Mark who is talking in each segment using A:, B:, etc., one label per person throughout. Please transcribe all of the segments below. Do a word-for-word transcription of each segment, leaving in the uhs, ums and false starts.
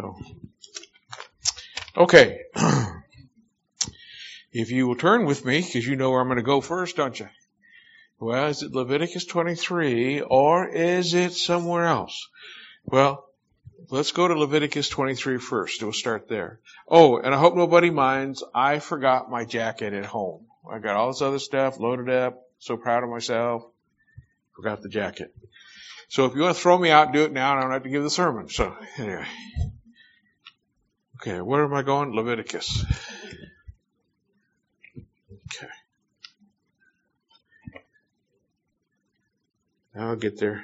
A: So, okay. If you will turn with me, because you know where I'm going to go first, don't you? Well, is it Leviticus twenty-three, or is it somewhere else? Well, let's go to Leviticus twenty-three first. We'll start there. Oh, and I hope nobody minds, I forgot my jacket at home. I got all this other stuff loaded up. So proud of myself. Forgot the jacket. So if you want to throw me out, do it now, and I don't have to give the sermon. So, anyway. Okay, where am I going? Leviticus. Okay. I'll get there.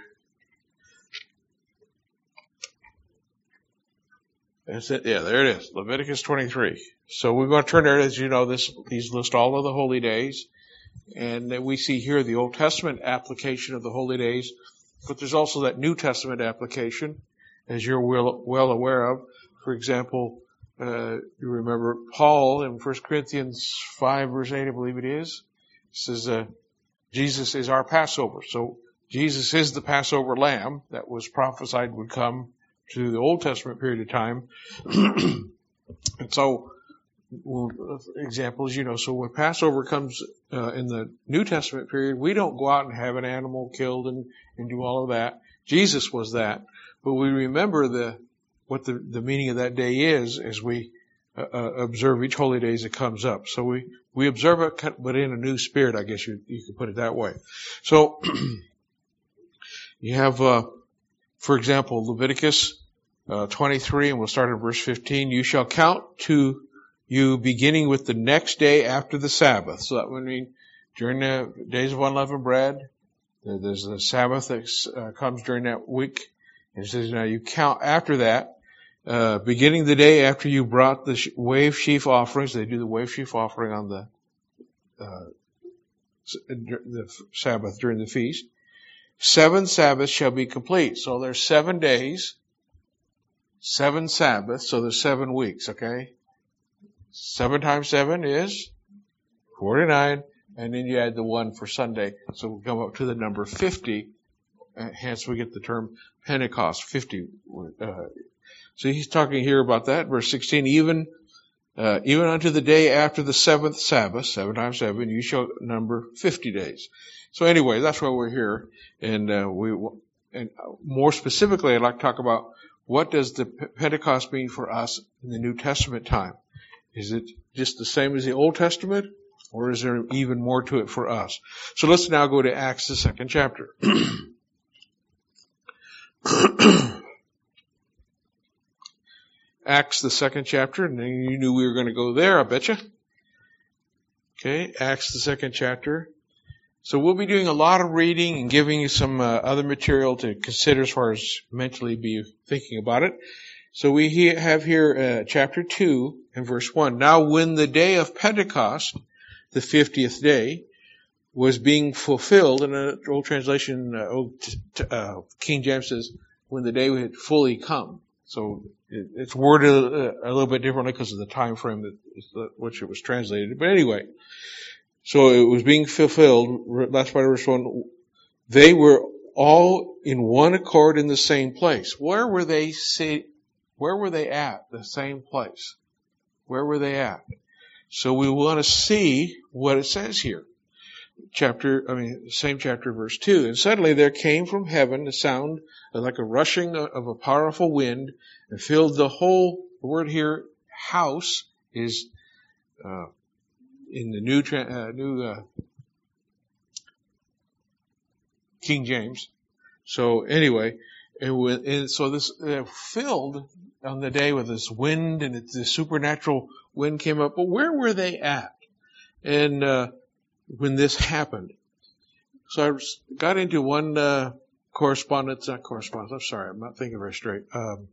A: That's it. Yeah, there it is. Leviticus twenty-three. So we're going to turn there. As you know, this these list all of the holy days. And then we see here the Old Testament application of the holy days. But there's also that New Testament application, as you're well, well aware of. For example, uh, you remember Paul in First Corinthians five, verse eight, I believe it is. It says, uh, Jesus is our Passover. So Jesus is the Passover lamb that was prophesied would come to the Old Testament period of time. And so, well, examples, you know, so when Passover comes uh, in the New Testament period, we don't go out and have an animal killed and, and do all of that. Jesus was that. But we remember the what the, the meaning of that day is as we uh, observe each holy day as it comes up. So we, we observe it, but in a new spirit, I guess you, you could put it that way. So you have, uh, for example, Leviticus uh, twenty-three, and we'll start at verse fifteen. You shall count to you beginning with the next day after the Sabbath. So that would mean during the days of unleavened bread, there's a Sabbath that uh, comes during that week. And it says, now you count after that, uh, beginning the day after you brought the wave sheaf offerings. They do the wave sheaf offering on the, uh, the Sabbath during the feast. Seven Sabbaths shall be complete. So there's seven days, seven Sabbaths, so there's seven weeks, okay? Seven times seven is forty-nine, and then you add the one for Sunday, so we come up to the number fifty, uh, hence we get the term Pentecost, fifty. Uh, so he's talking here about that, verse sixteen, even uh, even unto the day after the seventh Sabbath, seven times seven, you shall number fifty days. So anyway, that's why we're here, and uh, we and more specifically, I'd like to talk about what does the Pentecost mean for us in the New Testament time. Is it just the same as the Old Testament, or is there even more to it for us? So let's now go to Acts, the second chapter. Acts, the second chapter, and you knew we were going to go there, I bet you. Okay, Acts, the second chapter. So we'll be doing a lot of reading and giving you some uh, other material to consider as far as mentally be thinking about it. So we have here uh, chapter two and verse one. Now when the day of Pentecost, the fiftieth day, was being fulfilled, in an old translation, uh, old t- t- uh, King James says, when the day had fully come. So it, it's worded a, a little bit differently because of the time frame that is which it was translated. But anyway, so it was being fulfilled. Last part of verse one. They were all in one accord in the same place. Where were they? Say, Where were they at? The same place. Where were they at? So we want to see what it says here. Chapter, I mean, same chapter, verse two. And suddenly there came from heaven a sound like a rushing of a powerful wind and filled the whole, the word here, house, is uh, in the new, uh, new uh, King James. So anyway, and, with, and so this uh, filled on the day with this wind, and it, the supernatural wind came up. But where were they at? And uh, when this happened, so I got into one uh, correspondence, not correspondence. I'm sorry, I'm not thinking very straight. Um,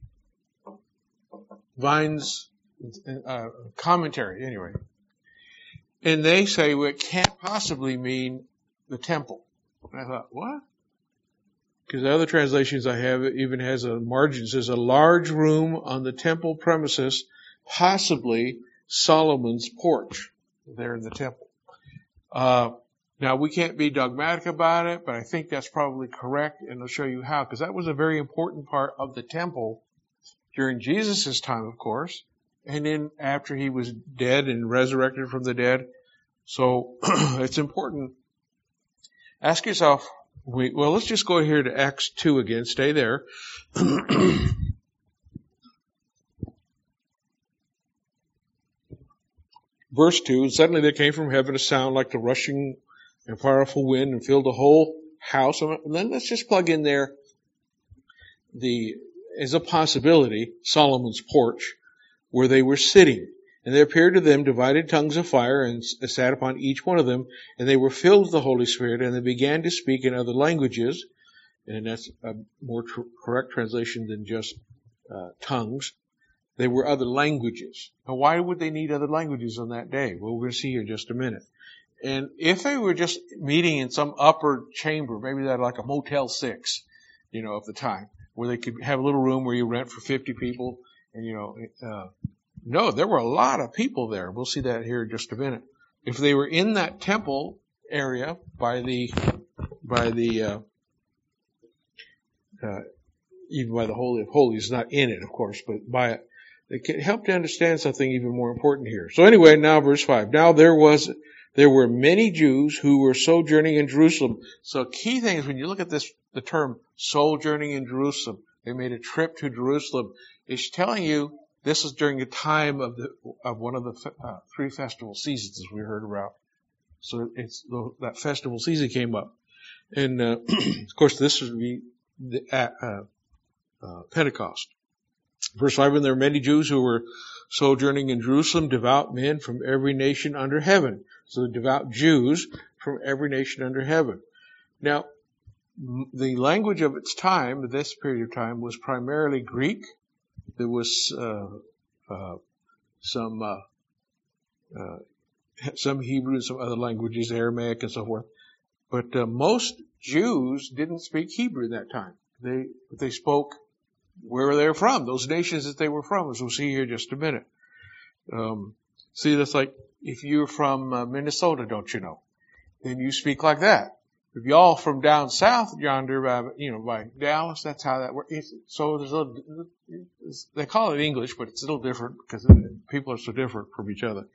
A: Vine's uh, commentary, anyway, and they say, well, it can't possibly mean the temple. And I thought, what? Because the other translations I have, it even has a margin, says a large room on the temple premises, possibly Solomon's porch there in the temple. Uh, now we can't be dogmatic about it, but I think that's probably correct, and I'll show you how, because that was a very important part of the temple during Jesus' time, of course, and then after he was dead and resurrected from the dead. So it's important. Ask yourself, we, well, let's just go here to Acts two again. Stay there. Verse two, and suddenly there came from heaven a sound like the rushing and powerful wind and filled the whole house. And then let's just plug in there the, as a possibility, Solomon's porch, where they were sitting. And there appeared to them divided tongues of fire and sat upon each one of them. And they were filled with the Holy Spirit, and they began to speak in other languages. And that's a more tr- correct translation than just uh, tongues. They were other languages. Now, why would they need other languages on that day? Well, we're going to see here in just a minute. And if they were just meeting in some upper chamber, maybe that like a Motel six, you know, of the time, where they could have a little room where you rent for fifty people, and, you know, uh, no, there were a lot of people there. We'll see that here in just a minute. If they were in that temple area by the, by the, uh, uh, even by the Holy of Holies, not in it, of course, but by it, they can help to understand something even more important here. So anyway, now verse five. Now there was, there were many Jews who were sojourning in Jerusalem. So key thing is when you look at this, the term sojourning in Jerusalem, they made a trip to Jerusalem. It's telling you this is during the time of the, of one of the uh, three festival seasons, as we heard about. So it's, that festival season came up. And, uh, of course, this would be the, uh, uh, Pentecost. Verse five, and there were many Jews who were sojourning in Jerusalem, devout men from every nation under heaven. So the devout Jews from every nation under heaven. Now, the language of its time, this period of time, was primarily Greek. There was uh, uh, some uh, uh, some Hebrew and some other languages, Aramaic and so forth. But uh, most Jews didn't speak Hebrew in that time. They they spoke where they were from, those nations that they were from, as we'll see here in just a minute. Um, see, that's like if you're from uh, Minnesota, don't you know? Then you speak like that. If y'all from down south yonder, by, you know, by Dallas, that's how that works. It's, so there's a little, it's, they call it English, but it's a little different because people are so different from each other.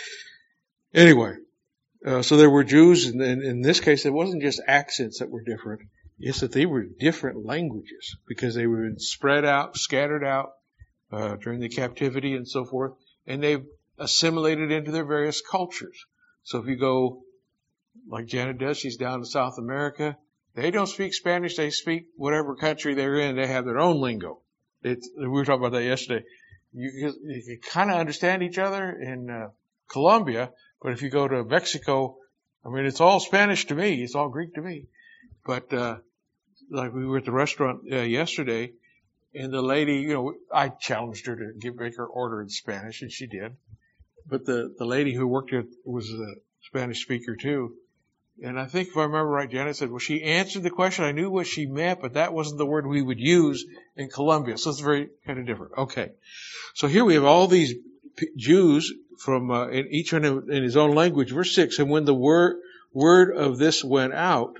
A: Anyway, uh, so there were Jews, and in, in this case, it wasn't just accents that were different. It's that they were different languages because they were spread out, scattered out uh, during the captivity and so forth, and they've assimilated into their various cultures. So if you go, like Janet does, she's down in South America, they don't speak Spanish, they speak whatever country they're in, they have their own lingo. It's, we were talking about that yesterday. You can, you can kind of understand each other in uh, Colombia, but if you go to Mexico, I mean, it's all Spanish to me, it's all Greek to me. But uh like we were at the restaurant uh, yesterday, and the lady, you know, I challenged her to give make her order in Spanish, and she did. But the, the lady who worked here was a Spanish speaker too. And I think if I remember right, Janet said, well, she answered the question. I knew what she meant, but that wasn't the word we would use in Colombia. So it's very kind of different. Okay. So here we have all these Jews from, uh, in each one in his own language. Verse six, and when the word, word of this went out,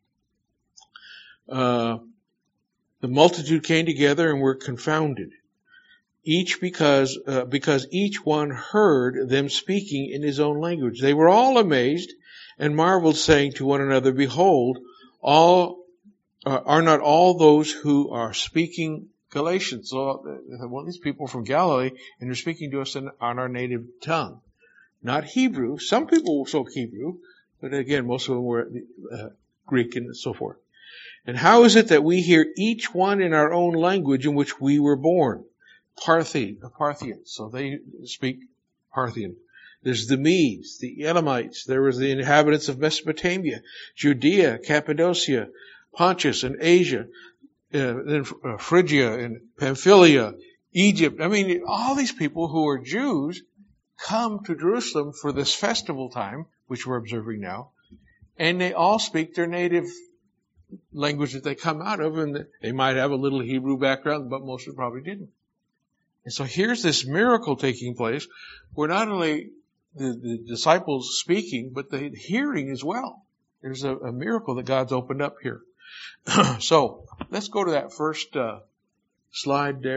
A: Uh, the multitude came together and were confounded, each because uh, because each one heard them speaking in his own language. They were all amazed and marveled, saying to one another, "Behold, all uh, are not all those who are speaking Galatians?" So, uh, well, these people are from Galilee, and they're speaking to us in, on our native tongue, not Hebrew. Some people spoke Hebrew, but again, most of them were uh, Greek and so forth. And how is it that we hear each one in our own language in which we were born? Parthi, the Parthians. So they speak Parthian. There's the Medes, the Elamites. There was the inhabitants of Mesopotamia, Judea, Cappadocia, Pontus, and Asia, uh, then uh, Phrygia and Pamphylia, Egypt. I mean, all these people who are Jews come to Jerusalem for this festival time, which we're observing now, and they all speak their native language that they come out of, and they might have a little Hebrew background, but most of them probably didn't. And so here's this miracle taking place where not only the, the disciples speaking, but the hearing as well. There's a, a miracle that God's opened up here. So let's go to that first uh, slide there,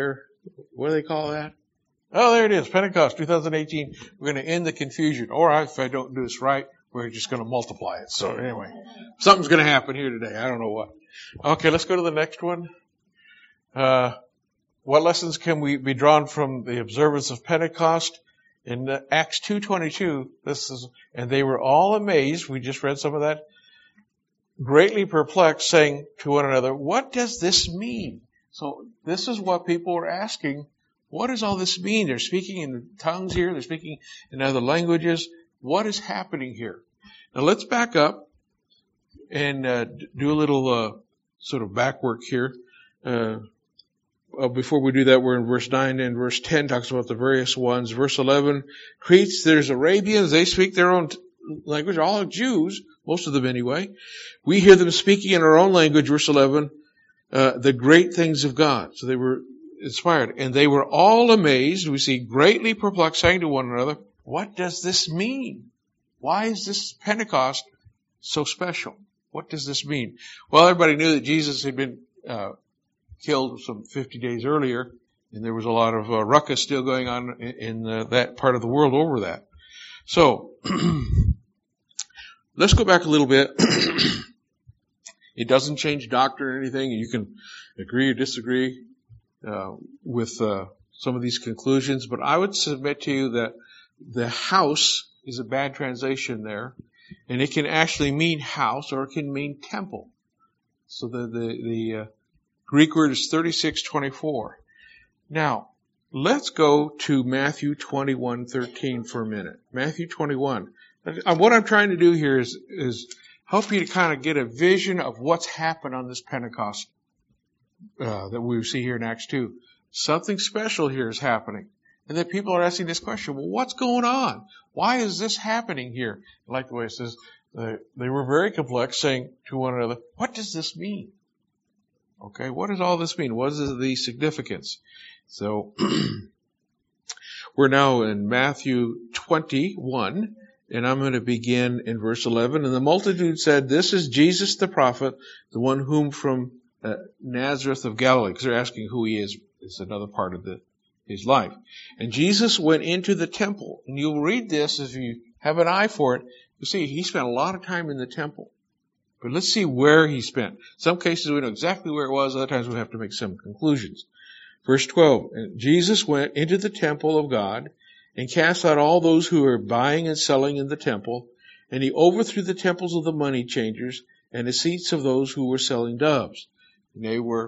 A: what do they call that? Oh, there it is. Pentecost twenty eighteen. We're going to end the confusion. Or if I don't do this right, we're just going to multiply it. So anyway, something's going to happen here today. I don't know what. Okay, let's go to the next one. Uh, what lessons can we be drawn from the observance of Pentecost? In Acts two twenty-two, this is, and they were all amazed. We just read some of that. Greatly perplexed, saying to one another, what does this mean? So this is what people are asking. What does all this mean? They're speaking in tongues here. They're speaking in other languages. What is happening here? Now let's back up and uh, do a little uh, sort of back work here. Uh, uh, before we do that, we're in verse nine, and verse ten talks about the various ones. Verse eleven, Cretes, there's Arabians. They speak their own t- language, all Jews, most of them anyway. We hear them speaking in our own language, verse eleven, uh, the great things of God. So they were inspired. And they were all amazed. We see greatly perplexed, saying to one another, what does this mean? Why is this Pentecost so special? What does this mean? Well, everybody knew that Jesus had been uh, killed some fifty days earlier, and there was a lot of uh, ruckus still going on in, in uh, that part of the world over that. So, let's go back a little bit. It doesn't change doctrine or anything. You can agree or disagree uh, with uh, some of these conclusions, but I would submit to you that the house is a bad translation there, and it can actually mean house or it can mean temple. So the the, the uh, Greek word is thirty-six twenty-four. Now, let's go to Matthew twenty-one thirteen for a minute. Matthew twenty-one. What I'm trying to do here is, is help you to kind of get a vision of what's happened on this Pentecost uh, that we see here in Acts two. Something special here is happening. And then people are asking this question, well, what's going on? Why is this happening here? I like the way it says, uh, they were very complex, saying to one another, what does this mean? Okay, what does all this mean? What is the significance? So, we're now in Matthew twenty-one, and I'm going to begin in verse eleven. And the multitude said, this is Jesus the prophet, the one whom from uh, Nazareth of Galilee, because they're asking who he is. It's another part of the, his life. And Jesus went into the temple. And you'll read this if you have an eye for it. You see, he spent a lot of time in the temple. But let's see where he spent. Some cases we know exactly where it was. Other times we have to make some conclusions. Verse twelve, and Jesus went into the temple of God and cast out all those who were buying and selling in the temple. And he overthrew the temples of the money changers and the seats of those who were selling doves. And they were,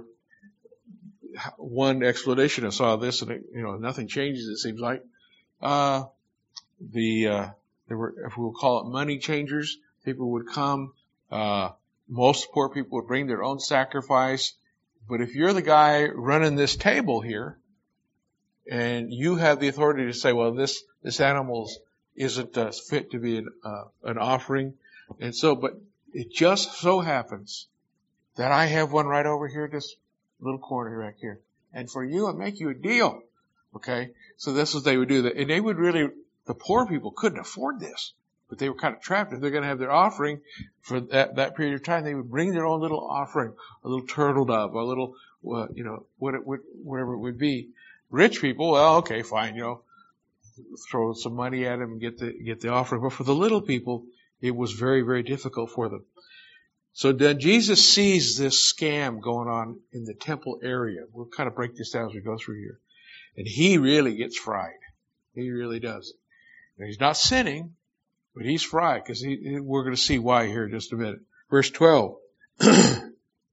A: one explanation, I saw this, and it, you know, nothing changes, it seems like. Uh, the, uh, there were, if we'll call it money changers, people would come. Uh, most poor people would bring their own sacrifice. But if you're the guy running this table here, and you have the authority to say, well, this, this animal isn't uh, fit to be an, uh, an offering. And so, but it just so happens that I have one right over here, this little corner right here. And for you, I make you a deal. Okay? So this is what they would do. And they would really, the poor people couldn't afford this. But they were kind of trapped. If they're going to have their offering for that, that period of time, they would bring their own little offering, a little turtle dove, a little, uh, you know, what it would, whatever it would be. Rich people, well, okay, fine, you know, throw some money at them and get the, get the offering. But for the little people, it was very, very difficult for them. So then Jesus sees this scam going on in the temple area. We'll kind of break this down as we go through here. And he really gets fried. He really does. And he's not sinning. But he's fried, because he, we're going to see why here in just a minute. Verse twelve. And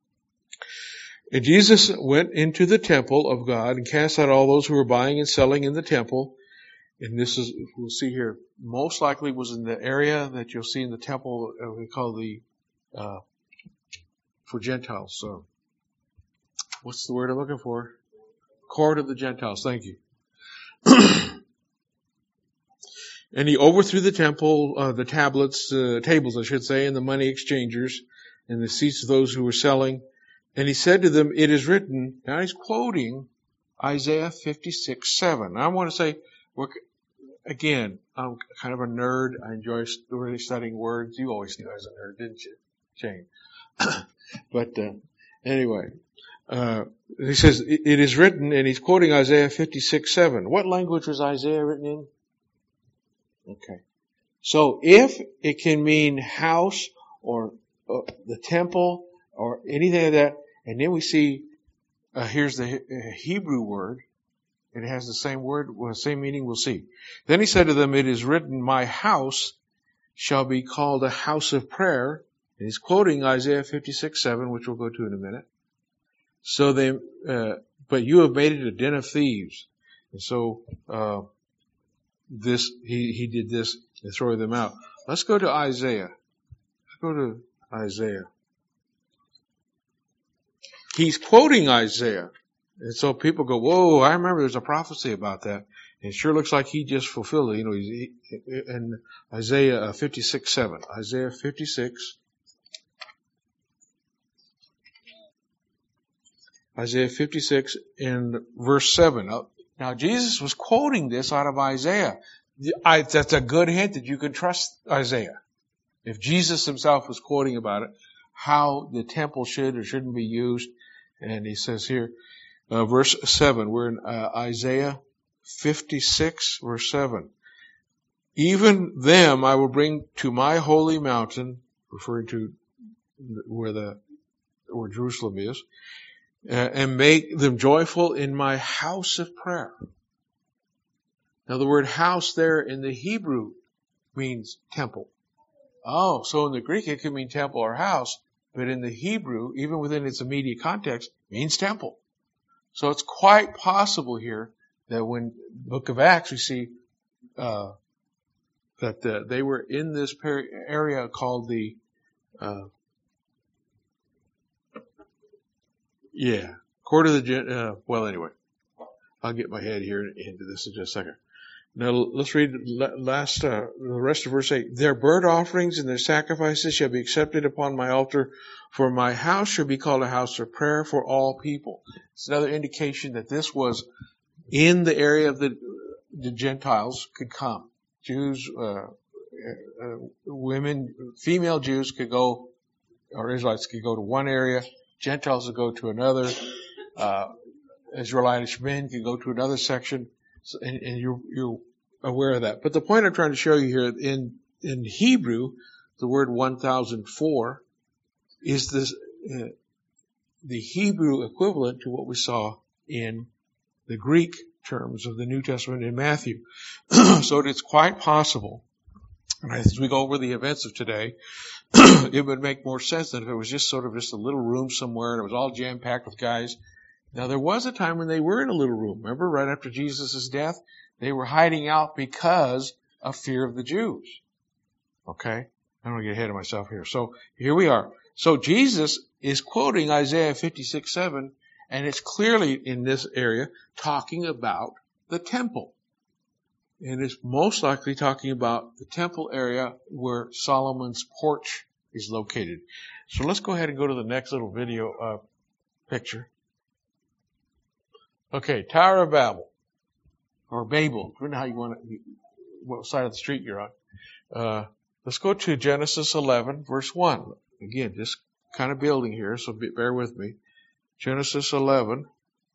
A: Jesus went into the temple of God and cast out all those who were buying and selling in the temple. And this is, we'll see here, most likely was in the area that you'll see in the temple uh, we call the, uh, for Gentiles. So, what's the word I'm looking for? Court of the Gentiles. Thank you. And he overthrew the temple, uh, the tablets, uh, tables, I should say, and the money exchangers, and the seats of those who were selling. And he said to them, it is written, now he's quoting Isaiah fifty-six seven. I want to say, we're, again, I'm kind of a nerd. I enjoy really studying words. You always knew I was a nerd, didn't you, Shane? But, uh, anyway, Uh, he says, it is written, and he's quoting Isaiah fifty-six seven. What language was Isaiah written in? Okay. So if it can mean house or uh, the temple or anything like that, and then we see, uh, here's the Hebrew word, it has the same word, well, same meaning, we'll see. Then he said to them, it is written, my house shall be called a house of prayer. And he's quoting Isaiah fifty-six seven, which we'll go to in a minute. So they, uh, but you have made it a den of thieves. And so, uh, this, he, he did this and throw them out. Let's go to Isaiah. Let's go to Isaiah. He's quoting Isaiah. And so people go, whoa, I remember there's a prophecy about that. And it sure looks like he just fulfilled it. You know, he's, he, in Isaiah fifty-six seven. Isaiah fifty-six. Isaiah fifty-six in verse seven. Now, Jesus was quoting this out of Isaiah. I, that's a good hint that you can trust Isaiah. If Jesus himself was quoting about it, how the temple should or shouldn't be used. And he says here, uh, verse seven, we're in uh, Isaiah fifty-six, verse seven. Even them I will bring to my holy mountain, referring to where the where Jerusalem is, uh, and make them joyful in my house of prayer. Now the word house there in the Hebrew means temple. Oh, so in the Greek it can mean temple or house, but in the Hebrew, even within its immediate context, means temple. So it's quite possible here that when Book of Acts we see uh, that uh, they were in this per- area called the uh, yeah court of the uh, well anyway, I'll get my head here into this in just a second. Now let's read last uh, the rest of verse eight. Their burnt offerings and their sacrifices shall be accepted upon my altar, for my house shall be called a house of prayer for all people. It's another indication that this was in the area of the, the Gentiles could come. Jews, uh, uh, women, female Jews could go, or Israelites could go to one area. Gentiles would go to another. Uh, Israelitish men could go to another section. And, and you're, you're aware of that. But the point I'm trying to show you here, in, in Hebrew, the word one thousand four is this, uh, the Hebrew equivalent to what we saw in the Greek terms of the New Testament in Matthew. So it's quite possible, and as we go over the events of today, it would make more sense than if it was just sort of just a little room somewhere and it was all jam-packed with guys. Now, there was a time when they were in a little room. Remember, right after Jesus' death, they were hiding out because of fear of the Jews. Okay? I don't want to get ahead of myself here. So, here we are. So, Jesus is quoting Isaiah fifty-six seven, and it's clearly in this area talking about the temple. And it's most likely talking about the temple area where Solomon's porch is located. So, let's go ahead and go to the next little video uh, picture. Okay, Tower of Babel, or Babel, depending on how you want to, what side of the street you're on. Uh, let's go to Genesis eleven, verse one. Again, just kind of building here, so bear with me. Genesis eleven.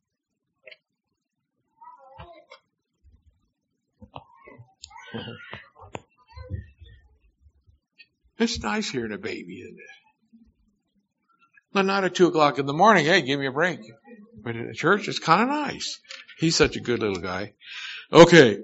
A: It's nice hearing a baby, isn't it? But not at two o'clock in the morning. Hey, give me a break. But in the church, it's kind of nice. He's such a good little guy. Okay.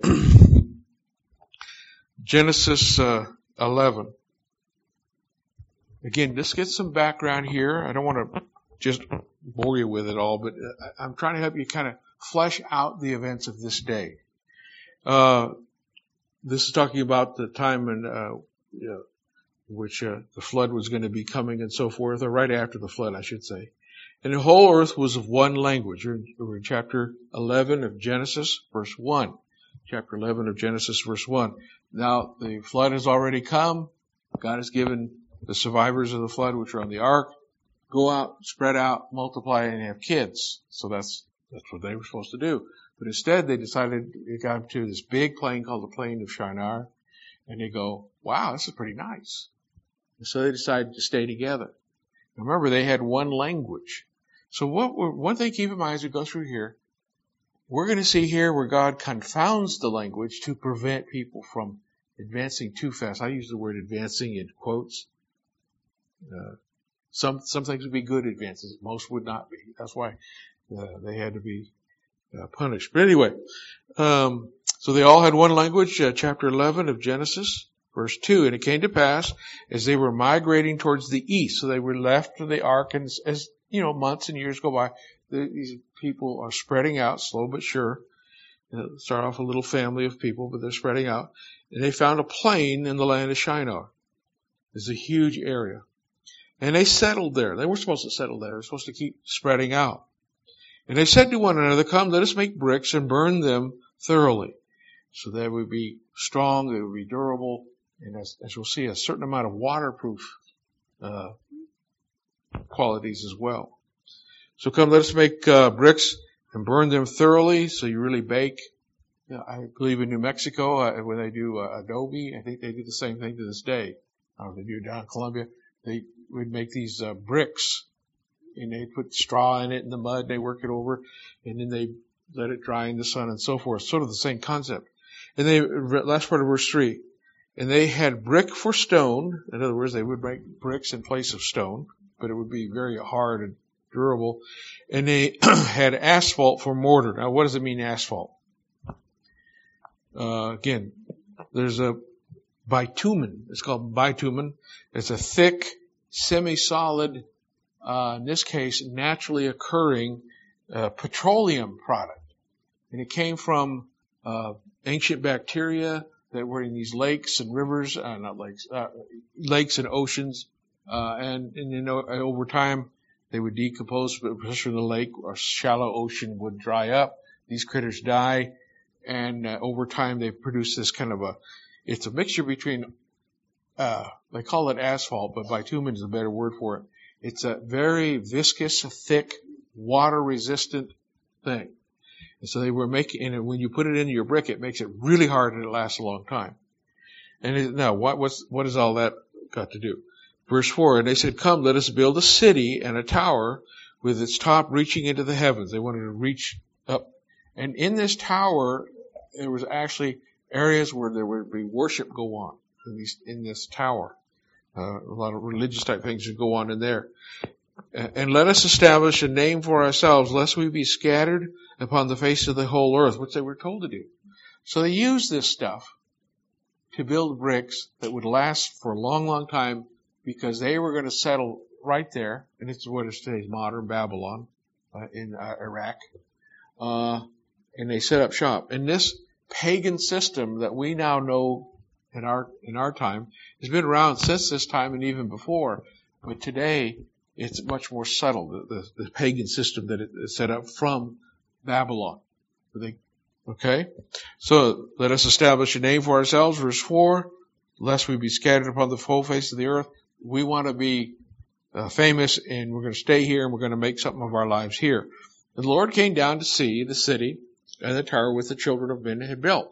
A: Genesis uh, eleven. Again, let's get some background here. I don't want to just bore you with it all, but I'm trying to help you kind of flesh out the events of this day. Uh, this is talking about the time in uh, you know, which uh, the flood was going to be coming and so forth, or right after the flood, I should say. And the whole earth was of one language. We're in chapter eleven of Genesis, verse one. Chapter eleven of Genesis, verse one. Now, the flood has already come. God has given the survivors of the flood, which are on the ark, go out, spread out, multiply, and have kids. So that's that's what they were supposed to do. But instead, they decided, they got to this big plain called the plain of Shinar, and they go, wow, this is pretty nice. And so they decided to stay together. Remember, they had one language. So what we're, one thing to keep in mind as we go through here, we're going to see here where God confounds the language to prevent people from advancing too fast. I use the word advancing in quotes. Uh, some some things would be good advances. Most would not be. That's why uh, they had to be uh, punished. But anyway, um, so they all had one language. Uh, chapter eleven of Genesis, verse two. And it came to pass as they were migrating towards the east. So they were left of the ark, and as you know, months and years go by, the, these people are spreading out, slow but sure. It'll start off a little family of people, but they're spreading out. And they found a plain in the land of Shinar. It's a huge area. And they settled there. They were supposed to settle there. They were supposed to keep spreading out. And they said to one another, come, let us make bricks and burn them thoroughly. So they would be strong, they would be durable, and as, as we'll see, a certain amount of waterproof uh, qualities as well. So come, let us make uh, bricks and burn them thoroughly, so you really bake. You know, I believe in New Mexico, uh, when they do uh, adobe, I think they do the same thing to this day. Uh, they do it down in Colombia. They would make these uh, bricks, and they put straw in it in the mud, and they work it over, and then they let it dry in the sun and so forth. Sort of the same concept. And they, last part of verse three, and they had brick for stone. In other words, they would make bricks in place of stone, but it would be very hard and durable. And they had asphalt for mortar. Now, what does it mean, asphalt? Uh, again, there's a bitumen. It's called bitumen. It's a thick, semi-solid, uh, in this case, naturally occurring uh, petroleum product. And it came from uh, ancient bacteria that were in these lakes and rivers, uh, not lakes, uh, lakes and oceans. Uh, and, and, you know, over time, they would decompose, especially in the lake or shallow ocean would dry up. These critters die. And uh, over time, they produce this kind of a, it's a mixture between, uh, they call it asphalt, but bitumen is a better word for it. It's a very viscous, thick, water-resistant thing. And so they were making, and when you put it into your brick, it makes it really hard and it lasts a long time. And it, now, what, what's, what has all that got to do? Verse four, and they said, come, let us build a city and a tower with its top reaching into the heavens. They wanted to reach up. And in this tower, there was actually areas where there would be worship go on in, these, in this tower. Uh, a lot of religious type things would go on in there. And let us establish a name for ourselves, lest we be scattered upon the face of the whole earth, which they were told to do. So they used this stuff to build bricks that would last for a long, long time, because they were going to settle right there, and it's what is today's modern Babylon uh, in uh, Iraq. Uh, and they set up shop. And this pagan system that we now know in our in our time has been around since this time and even before. But today, it's much more subtle, the, the, the pagan system that is set up from Babylon. They, okay? So let us establish a name for ourselves, verse four, lest we be scattered upon the whole face of the earth. We want to be uh, famous, and we're going to stay here, and we're going to make something of our lives here. And the Lord came down to see the city and the tower which the children of men had built.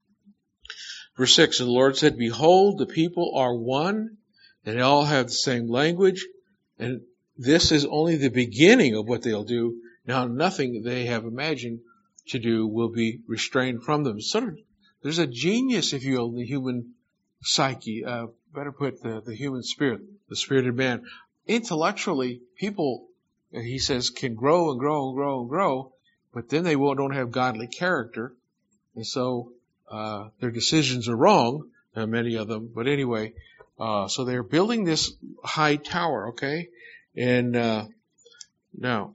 A: Verse six, and the Lord said, behold, the people are one, and they all have the same language, and this is only the beginning of what they'll do. Now nothing they have imagined to do will be restrained from them. Sort of, there's a genius, if you will, in the human psyche, uh, better put the, the human spirit, the spirit of man. Intellectually, people, he says, can grow and grow and grow and grow, but then they won't, don't have godly character. And so, uh, their decisions are wrong, uh, many of them. But anyway, uh, so they're building this high tower, okay? And, uh, now,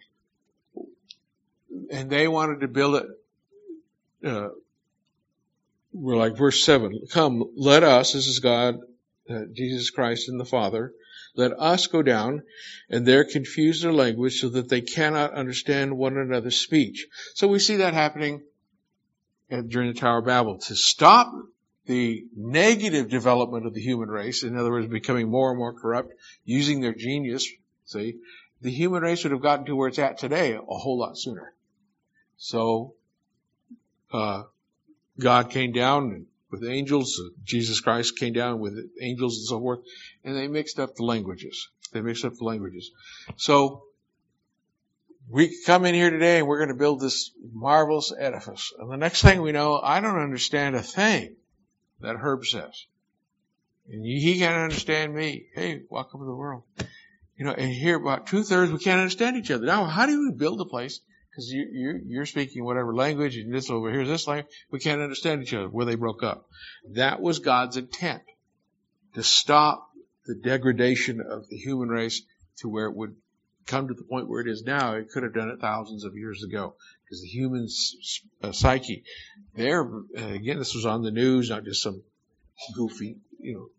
A: and they wanted to build it, uh, we're like verse seven, come, let us, this is God, uh, Jesus Christ and the Father, let us go down and there confuse their language so that they cannot understand one another's speech. So we see that happening during the Tower of Babel to stop the negative development of the human race. In other words, becoming more and more corrupt, using their genius. See, the human race would have gotten to where it's at today a whole lot sooner. So, uh, God came down with angels. Jesus Christ came down with angels and so forth. And they mixed up the languages. They mixed up the languages. So, we come in here today and we're going to build this marvelous edifice. And the next thing we know, I don't understand a thing that Herb says. And he can't understand me. Hey, welcome to the world. You know, and here about two-thirds, we can't understand each other. Now, how do we build a place? Because you, you, you're speaking whatever language, and this over here is this language. We can't understand each other where they broke up. That was God's intent, to stop the degradation of the human race to where it would come to the point where it is now. It could have done it thousands of years ago, because the human uh, psyche, there, uh, again, this was on the news, not just some goofy, you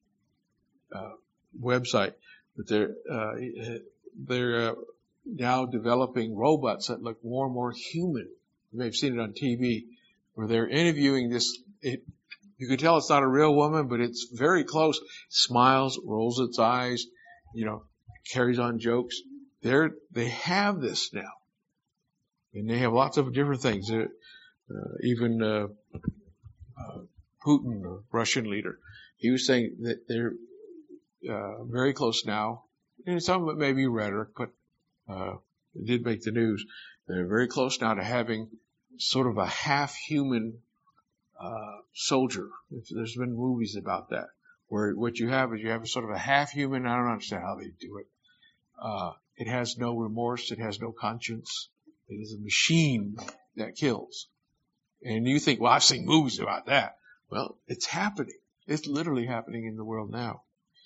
A: know, uh, website, but they're, uh, they're, uh, now developing robots that look more and more human. You may have seen it on T V, where they're interviewing this, it, you can tell it's not a real woman, but it's very close. Smiles, rolls its eyes, you know, carries on jokes. They're, they have this now. And they have lots of different things. Uh, even, uh, uh, Putin, the Russian leader, he was saying that they're, uh, very close now. And some of it may be rhetoric, but, uh, it did make the news. They're very close now to having sort of a half-human, uh, soldier. There's been movies about that, where what you have is you have a sort of a half-human, I don't understand how they do it. Uh, it has no remorse, it has no conscience. It is a machine that kills. And you think, well, I've seen movies about that. Well, it's happening. It's literally happening in the world now.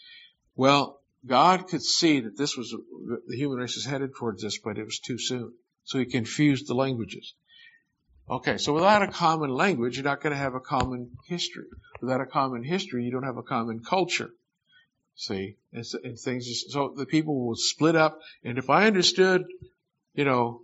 A: Well, God could see that this was, the human race is headed towards this, but it was too soon. So he confused the languages. Okay, so without a common language, you're not going to have a common history. Without a common history, you don't have a common culture. See, and, and things just, so the people will split up. And if I understood, you know,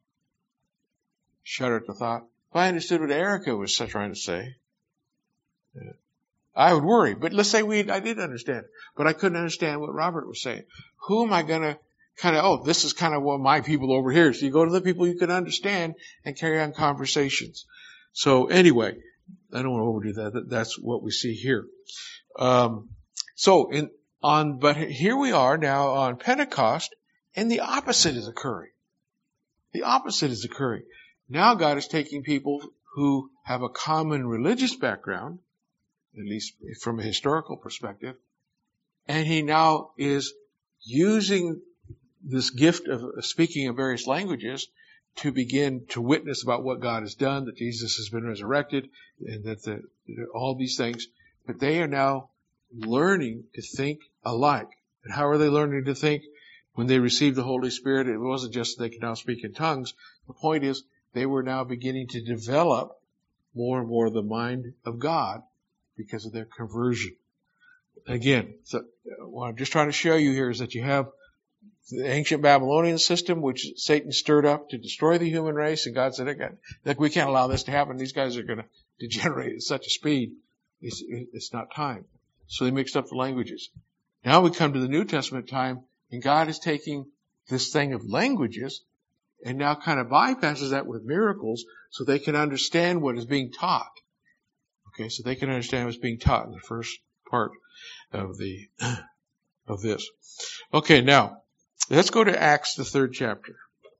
A: shudder at the thought, if I understood what Erica was trying to say, uh, I would worry. But let's say we, I did understand, but I couldn't understand what Robert was saying. Who am I going to kind of, oh, this is kind of what my people over here. So you go to the people you can understand and carry on conversations. So anyway, I don't want to overdo that. That's what we see here. Um, so in, on, but here we are now on Pentecost, and the opposite is occurring. The opposite is occurring. Now God is taking people who have a common religious background, at least from a historical perspective, and he now is using this gift of speaking in various languages to begin to witness about what God has done, that Jesus has been resurrected, and that the, all these things. But they are now learning to think alike. And how are they learning to think? When they received the Holy Spirit, it wasn't just they could now speak in tongues. The point is, they were now beginning to develop more and more the mind of God because of their conversion. Again, so what I'm just trying to show you here is that you have the ancient Babylonian system, which Satan stirred up to destroy the human race, and God said, "Look, we can't allow this to happen. These guys are going to degenerate at such a speed. It's, it's not time." So they mixed up the languages. Now we come to the New Testament time, and God is taking this thing of languages and now kind of bypasses that with miracles so they can understand what is being taught. Okay, so they can understand what's being taught in the first part of the of this. Okay, now let's go to Acts, the third chapter.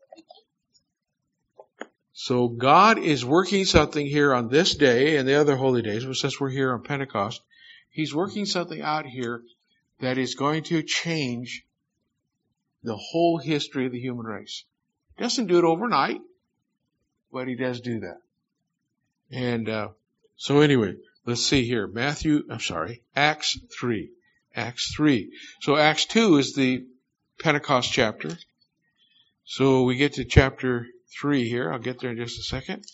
A: So God is working something here on this day and the other holy days, but since we're here on Pentecost, he's working something out here that is going to change the whole history of the human race. He doesn't do it overnight, but he does do that. And uh, so anyway, let's see here. Matthew, I'm sorry, Acts three. Acts three. So Acts two is the Pentecost chapter. So we get to chapter three here. I'll get there in just a second.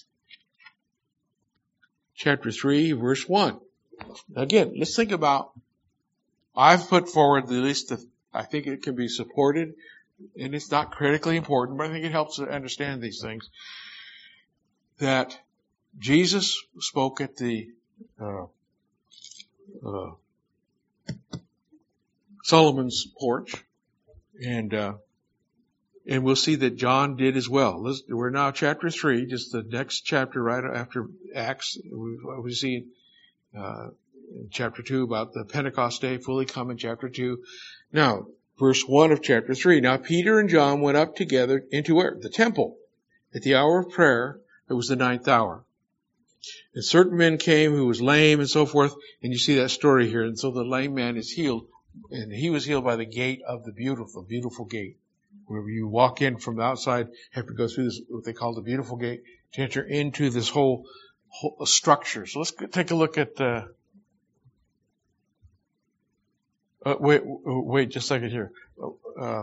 A: Chapter three, verse one. Again, let's think about, I've put forward the list of, I think it can be supported, and it's not critically important, but I think it helps to understand these things, that Jesus spoke at the uh, uh, Solomon's porch, and uh, and we'll see that John did as well. Let's, we're now chapter three, just the next chapter right after Acts. We, we see uh, in chapter two about the Pentecost day fully come in chapter two. Now, verse one of chapter three. Now Peter and John went up together into where? The temple. At the hour of prayer, it was the ninth hour. And certain men came who was lame and so forth, and you see that story here. And so the lame man is healed, and he was healed by the gate of the beautiful, beautiful gate. Where you walk in from the outside, have to go through this, what they call the beautiful gate, to enter into this whole, whole structure. So let's take a look at, uh, uh wait, wait just a second here. Uh,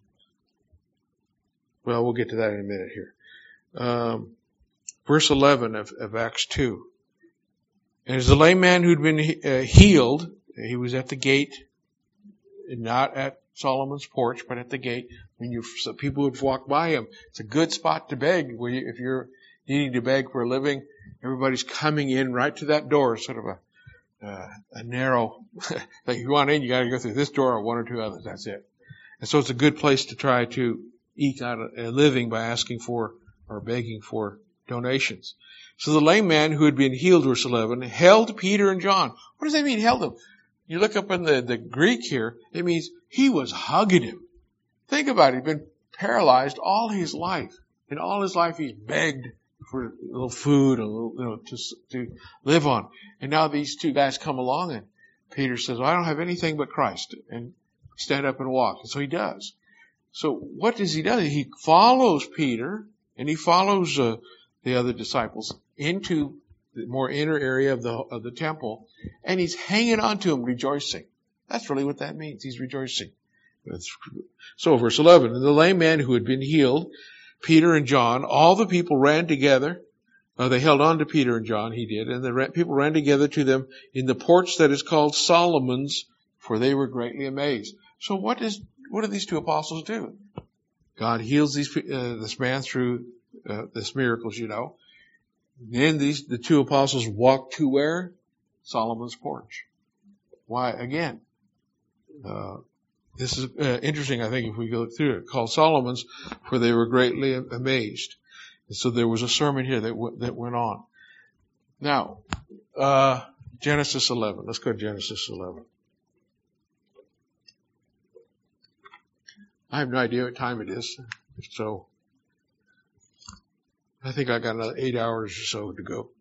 A: well, we'll get to that in a minute here. Um, verse eleven of, of Acts two. And as the lame man who'd been uh, healed, he was at the gate, not at Solomon's porch, but at the gate. When you, so people would walk by him. It's a good spot to beg. Where you, if you're needing to beg for a living, everybody's coming in right to that door. Sort of a, uh, a narrow, like if you want in, you got to go through this door or one or two others. That's it. And so it's a good place to try to eke out a, a living by asking for or begging for donations. So the lame man who had been healed, verse eleven, held Peter and John. What does that mean, held them? You look up in the, the Greek here, it means he was hugging him. Think about it. He'd been paralyzed all his life. In all his life, he's begged for a little food, a little, you know, to, to live on. And now these two guys come along, and Peter says, well, I don't have anything but Christ. And stand up and walk. And so he does. So what does he do? He follows Peter, and he follows uh, the other disciples into the more inner area of the of the temple, and he's hanging on to him, rejoicing. That's really what that means. He's rejoicing. So verse eleven, and the lame man who had been healed, Peter and John, all the people ran together. Uh, they held on to Peter and John, he did, and the ra- people ran together to them in the porch that is called Solomon's, for they were greatly amazed. So what does what do these two apostles do? God heals these uh, this man through uh, this miracles, you know. Then these the two apostles walked to where? Solomon's porch. Why? Again, uh, this is uh, interesting, I think, if we go through it. Called Solomon's, for they were greatly amazed. And so there was a sermon here that w- that went on. Now, uh, Genesis eleven. Let's go to Genesis eleven. I have no idea what time it is, so I think I got another eight hours or so to go.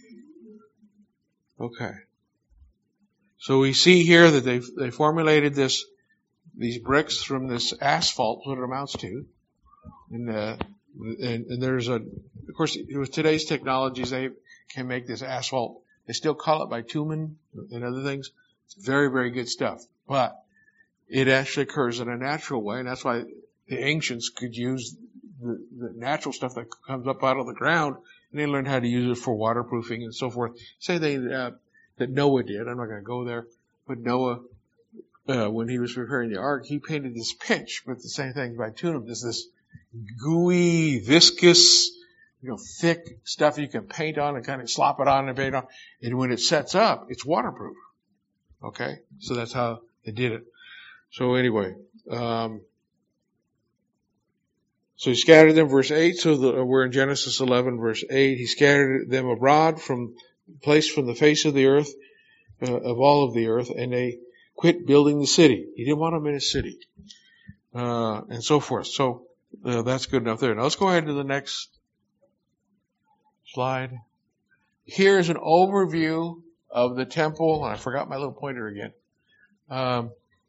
A: Okay. So we see here that they they formulated this these bricks from this asphalt, what it amounts to, and uh, and, and there's a of course with today's technologies they can make this asphalt. They still call it bitumen and other things. It's very very good stuff, but it actually occurs in a natural way, and that's why the ancients could use the, the natural stuff that comes up out of the ground, and they learned how to use it for waterproofing and so forth. Say they uh, that Noah did. I'm not going to go there, but Noah, uh, when he was preparing the ark, he painted this pitch with the same thing bitumen. There's this gooey, viscous, you know, thick stuff you can paint on and kind of slop it on and paint on, and when it sets up, it's waterproof. Okay, so that's how they did it. So anyway, um, so he scattered them, verse eight, so the, we're in Genesis eleven, verse eight. He scattered them abroad from place from the face of the earth, uh, of all of the earth, and they quit building the city. He didn't want them in a city, uh, and so forth. So uh, that's good enough there. Now let's go ahead to the next slide. Here is an overview of the temple. I forgot my little pointer again. Um,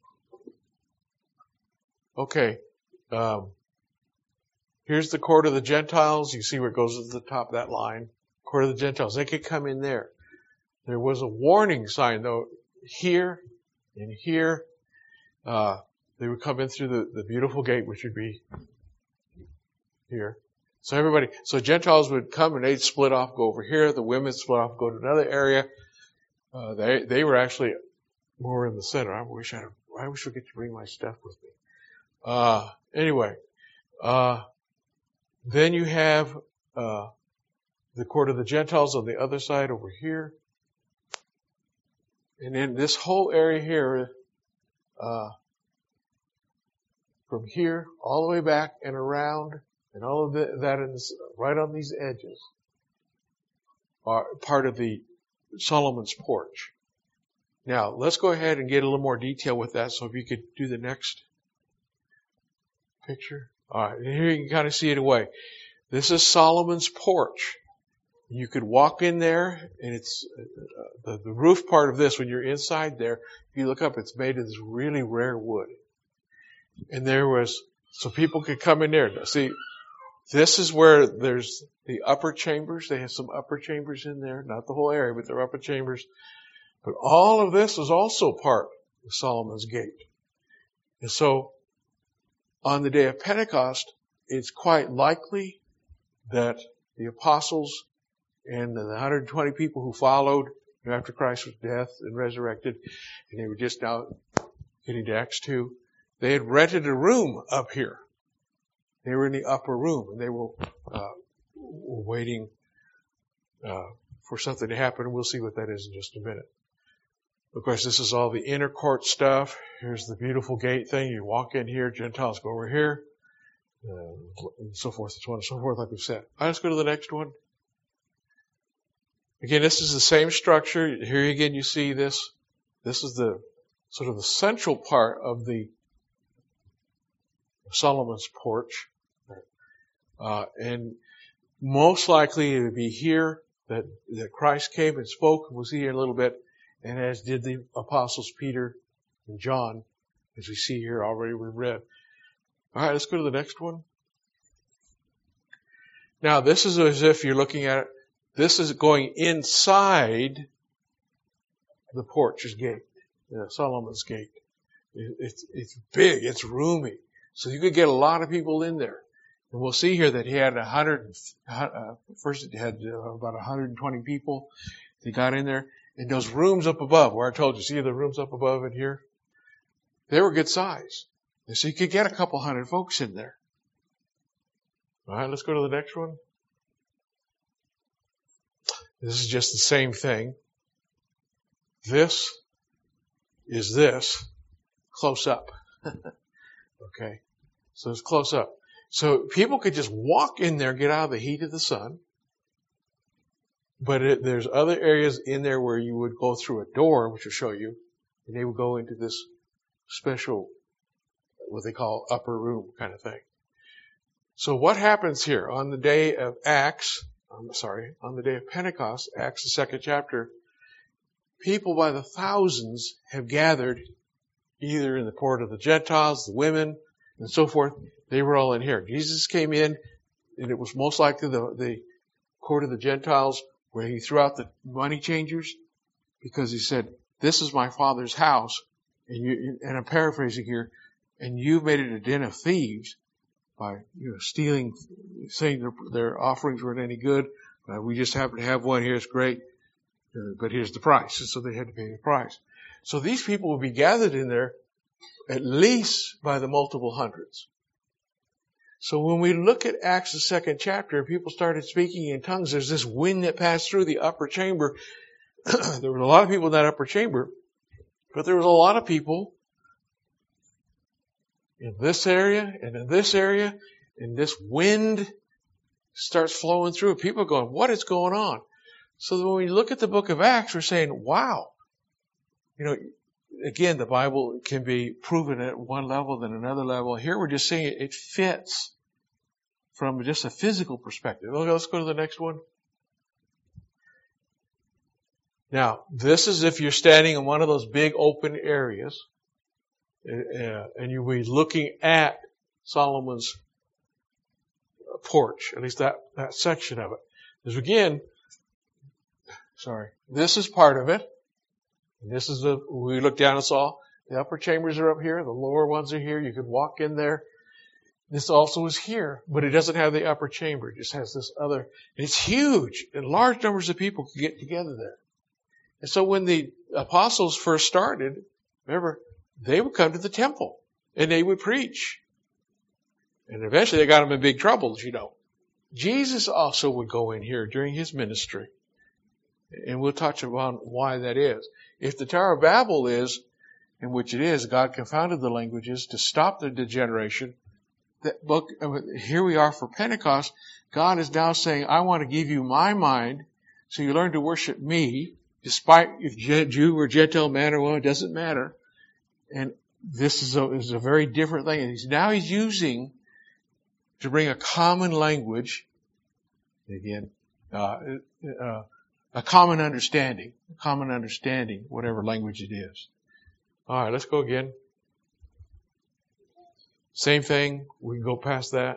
A: Okay, um, here's the court of the Gentiles. You see where it goes to the top of that line. Court of the Gentiles. They could come in there. There was a warning sign, though, here and here. Uh, they would come in through the, the beautiful gate, which would be here. So everybody, so Gentiles would come and they'd split off, go over here. The women split off, go to another area. Uh, they, they were actually more in the center. I wish I, I wish I could bring my stuff with me. Uh, anyway, uh, then you have, uh, the court of the Gentiles on the other side over here. And then this whole area here, uh, from here all the way back and around and all of the, that is right on these edges are part of the Solomon's porch. Now, let's go ahead and get a little more detail with that. So if you could do the next. picture? All right, and here you can kind of see it away. This is Solomon's porch. You could walk in there, and it's uh, the, the roof part of this. When you're inside there, if you look up, it's made of this really rare wood. And there was, so people could come in there. Now, see, this is where there's the upper chambers. They have some upper chambers in there, not the whole area, but they're upper chambers. But all of this is also part of Solomon's gate. And so, on the day of Pentecost, it's quite likely that the apostles and the one hundred twenty people who followed after Christ was death and resurrected, and they were just now getting to Acts two, they had rented a room up here. They were in the upper room, and they were, uh, were waiting uh, for something to happen. We'll see what that is in just a minute. Of course, this is all the inner court stuff. Here's the beautiful gate thing. You walk in here, Gentiles go over here, uh, and so forth and so on and so forth, like we've said. All right, let's go to the next one. Again, this is the same structure. Here again, you see this. This is the sort of the central part of the Solomon's porch. Uh, and most likely it would be here that, that Christ came and spoke. We'll see here in a little bit. And as did the apostles Peter and John, as we see here already we read. All right, let's go to the next one. Now, this is as if you're looking at it. This is going inside the porch's gate, uh, Solomon's gate. It, it's, it's big, it's roomy. So you could get a lot of people in there. And we'll see here that he had a hundred, uh, first it had uh, about one hundred twenty people. They got in there. And those rooms up above, where I told you, see the rooms up above in here? They were good size. And so you could get a couple hundred folks in there. All right, let's go to the next one. This is just the same thing. This is this close up. Okay. So it's close up. So people could just walk in there, get out of the heat of the sun. But it, there's other areas in there where you would go through a door, which will show you, and they would go into this special, what they call upper room kind of thing. So what happens here on the day of Acts, I'm sorry, on the day of Pentecost, Acts the second chapter, people by the thousands have gathered either in the court of the Gentiles, the women, and so forth. They were all in here. Jesus came in, and it was most likely the, the court of the Gentiles, where he threw out the money changers, because he said, this is my Father's house, and you, and I'm paraphrasing here, and you've made it a den of thieves by, you know, stealing, saying their, their offerings weren't any good. Uh, we just happen to have one here, it's great, uh, but here's the price. And so they had to pay the price. So these people will be gathered in there at least by the multiple hundreds. So when we look at Acts the second chapter, people started speaking in tongues. There's this wind that passed through the upper chamber. There were a lot of people in that upper chamber, but there was a lot of people in this area and in this area, and this wind starts flowing through. People are going, what is going on? So when we look at the book of Acts, we're saying, wow. You know, again, the Bible can be proven at one level than another level. Here we're just saying it fits from just a physical perspective. Okay, let's go to the next one. Now, this is if you're standing in one of those big open areas, uh, and you'll be looking at Solomon's porch, at least that, that section of it. Because again, sorry, this is part of it. And this is the, we looked down and saw the upper chambers are up here, the lower ones are here. You could walk in there. This also is here, but it doesn't have the upper chamber. It just has this other. It's huge, and large numbers of people could get together there. And so when the apostles first started, remember, they would come to the temple and they would preach. And eventually they got them in big trouble, as you know. Jesus also would go in here during his ministry. And we'll touch upon why that is. If the Tower of Babel is, in which it is, God confounded the languages to stop the degeneration. That book, here we are for Pentecost. God is now saying, I want to give you my mind so you learn to worship me, despite if Jew or Gentile, man or woman, it doesn't matter. And this is a, is a very different thing. And he's, now he's using to bring a common language, again, uh, uh, a common understanding, a common understanding, whatever language it is. All right, let's go again. Same thing. We can go past that.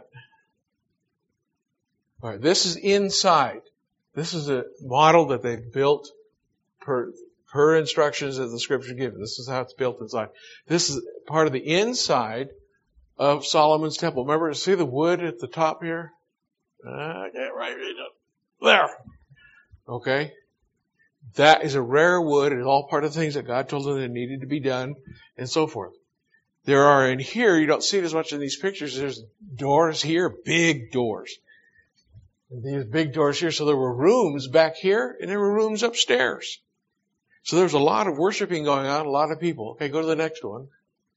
A: All right, this is inside. This is a model that they've built per per instructions that the Scripture gives. This is how it's built inside. This is part of the inside of Solomon's temple. Remember, see the wood at the top here? Uh, okay, right there. Okay? That is a rare wood. It's all part of the things that God told them that needed to be done, and so forth. There are in here, you don't see it as much in these pictures, there's doors here, big doors. And these big doors here, so there were rooms back here, and there were rooms upstairs. So there's a lot of worshiping going on, a lot of people. Okay, go to the next one.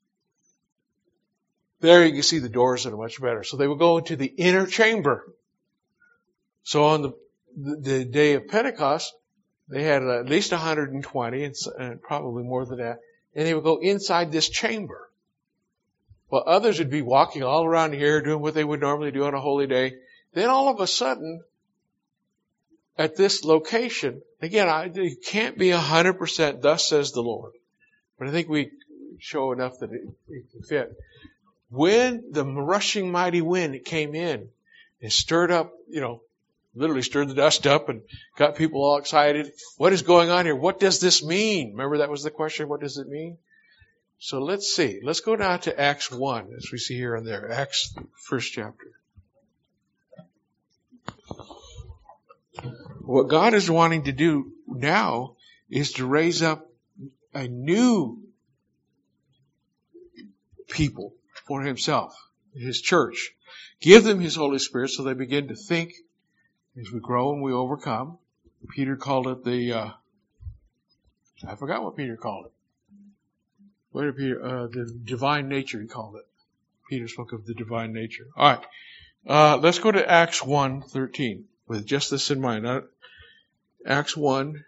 A: There you can see the doors that are much better. So they would go into the inner chamber. So on the, the, the day of Pentecost, they had at least one hundred twenty, and, and probably more than that, and they would go inside this chamber. While others would be walking all around here doing what they would normally do on a holy day. Then all of a sudden, at this location, again, I, it can't be one hundred percent, thus says the Lord. But I think we show enough that it, it can fit. When the rushing mighty wind came in and stirred up, you know, literally stirred the dust up and got people all excited. What is going on here? What does this mean? Remember that was the question, what does it mean? So let's see. Let's go now to Acts one, as we see here and there. Acts, first chapter. What God is wanting to do now is to raise up a new people for himself, his church. Give them his Holy Spirit so they begin to think as we grow and we overcome. Peter called it the, uh, I forgot what Peter called it. What did Peter, uh, the divine nature he called it. Peter spoke of the divine nature. All right. Uh, let's go to Acts one thirteen with just this in mind. Uh, Acts one.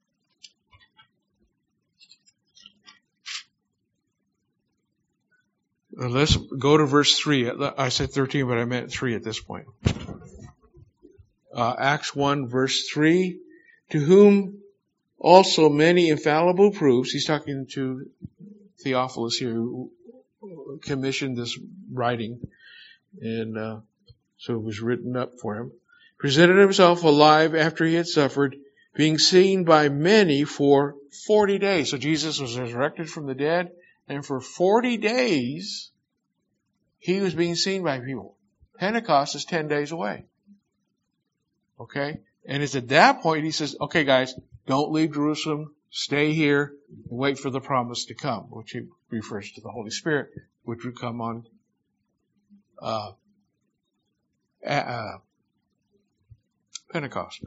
A: Uh, let's go to verse three. I said thirteen, but I meant three at this point. Uh, Acts one verse three. To whom also many infallible proofs, he's talking to Theophilus here, who commissioned this writing, and uh, so it was written up for him, presented himself alive after he had suffered, being seen by many for forty days. So Jesus was resurrected from the dead, and for forty days, he was being seen by people. Pentecost is ten days away. Okay? And it's at that point he says, okay guys, don't leave Jerusalem, stay here, and wait for the promise to come, which he refers to the Holy Spirit, which would come on uh, uh, Pentecost.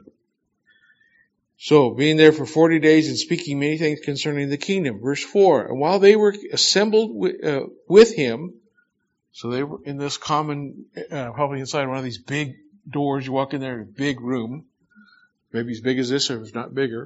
A: So, being there for forty days and speaking many things concerning the kingdom. Verse four, and while they were assembled with, uh, with him, so they were in this common, uh, probably inside one of these big doors, you walk in there, a big room, maybe as big as this or if it's not bigger.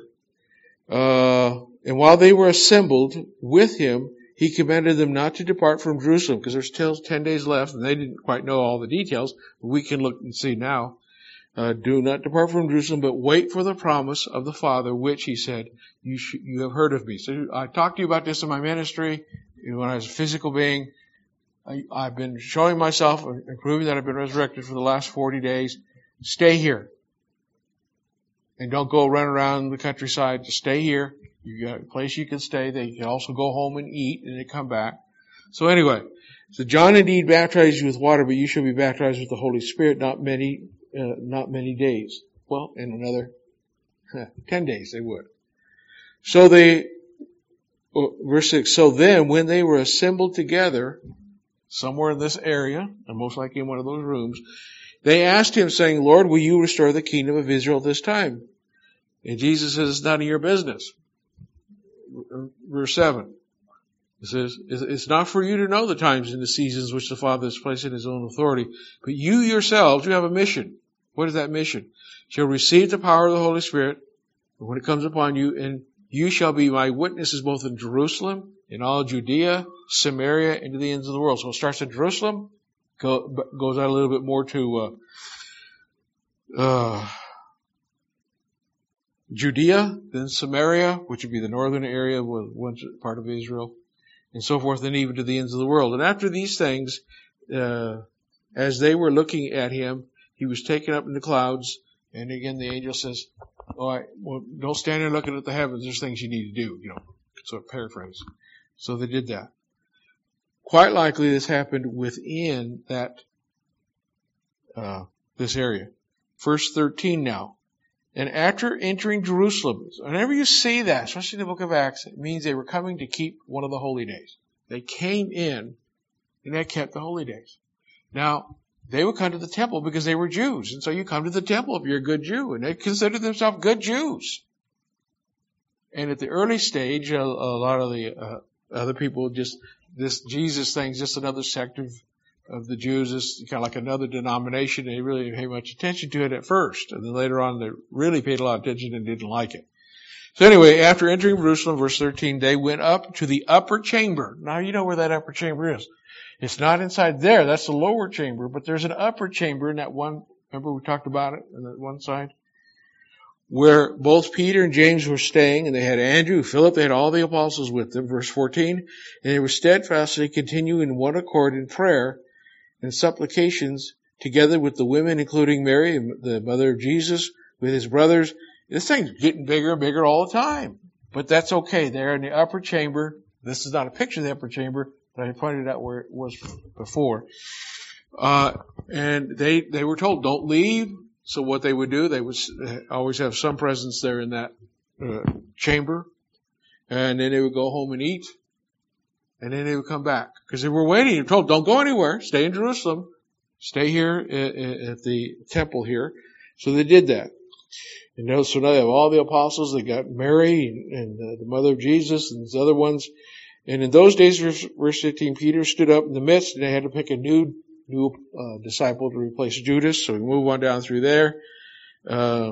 A: Uh, and while they were assembled with him, he commanded them not to depart from Jerusalem, because there's still ten days left, and they didn't quite know all the details. But we can look and see now. Uh, do not depart from Jerusalem, but wait for the promise of the Father, which he said, you sh- you have heard of me. So I talked to you about this in my ministry, when I was a physical being. I, I've been showing myself and proving that I've been resurrected for the last forty days. Stay here. And don't go run around the countryside. Just stay here. You got a place you can stay. They can also go home and eat, and they come back. So anyway, so John indeed baptized you with water, but you shall be baptized with the Holy Spirit not many, uh, not many days. Well, in another ten days they would. So they, verse six, so then when they were assembled together, somewhere in this area, and most likely in one of those rooms, they asked him, saying, Lord, will you restore the kingdom of Israel this time? And Jesus says, it's none of your business. Verse seven. It says, it's not for you to know the times and the seasons which the Father has placed in his own authority, but you yourselves, you have a mission. What is that mission? Shall receive the power of the Holy Spirit when it comes upon you, and you shall be my witnesses both in Jerusalem, in all Judea, Samaria, and to the ends of the world. So it starts in Jerusalem, go, goes out a little bit more to uh, uh, Judea, then Samaria, which would be the northern area, once part of Israel, and so forth, and even to the ends of the world. And after these things, uh, as they were looking at him, he was taken up in the clouds. And again, the angel says, all right, well, don't stand there looking at the heavens. There's things you need to do, you know, sort of paraphrase. So they did that. Quite likely this happened within that, uh, this area. Verse thirteen now. And after entering Jerusalem, whenever you see that, especially in the book of Acts, it means they were coming to keep one of the holy days. They came in and they kept the holy days. Now, they would come to the temple because they were Jews. And so you come to the temple if you're a good Jew. And they considered themselves good Jews. And at the early stage, a, a lot of the uh, other people just, this Jesus thing is just another sect of, of the Jews. It's kind of like another denomination. They really didn't pay much attention to it at first. And then later on, they really paid a lot of attention and didn't like it. So anyway, after entering Jerusalem, verse thirteen, they went up to the upper chamber. Now you know where that upper chamber is. It's not inside there. That's the lower chamber, but there's an upper chamber in that one. Remember we talked about it on that one side, where both Peter and James were staying, and they had Andrew, Philip, they had all the apostles with them. Verse fourteen, and they were steadfastly continuing in one accord in prayer and supplications, together with the women, including Mary, the mother of Jesus, with his brothers. This thing's getting bigger and bigger all the time, but that's okay. They're in the upper chamber. This is not a picture of the upper chamber, but I pointed out where it was before. Uh, and they, they were told, don't leave. So what they would do, they would always have some presence there in that uh, chamber. And then they would go home and eat. And then they would come back. Because they were waiting. They were told, don't go anywhere. Stay in Jerusalem. Stay here at, at the temple here. So they did that. And so now they have all the apostles. They got Mary and, and uh, the mother of Jesus and these other ones. And in those days, verse fifteen, Peter stood up in the midst, and they had to pick a new new uh, disciple to replace Judas. So we move on down through there. Uh,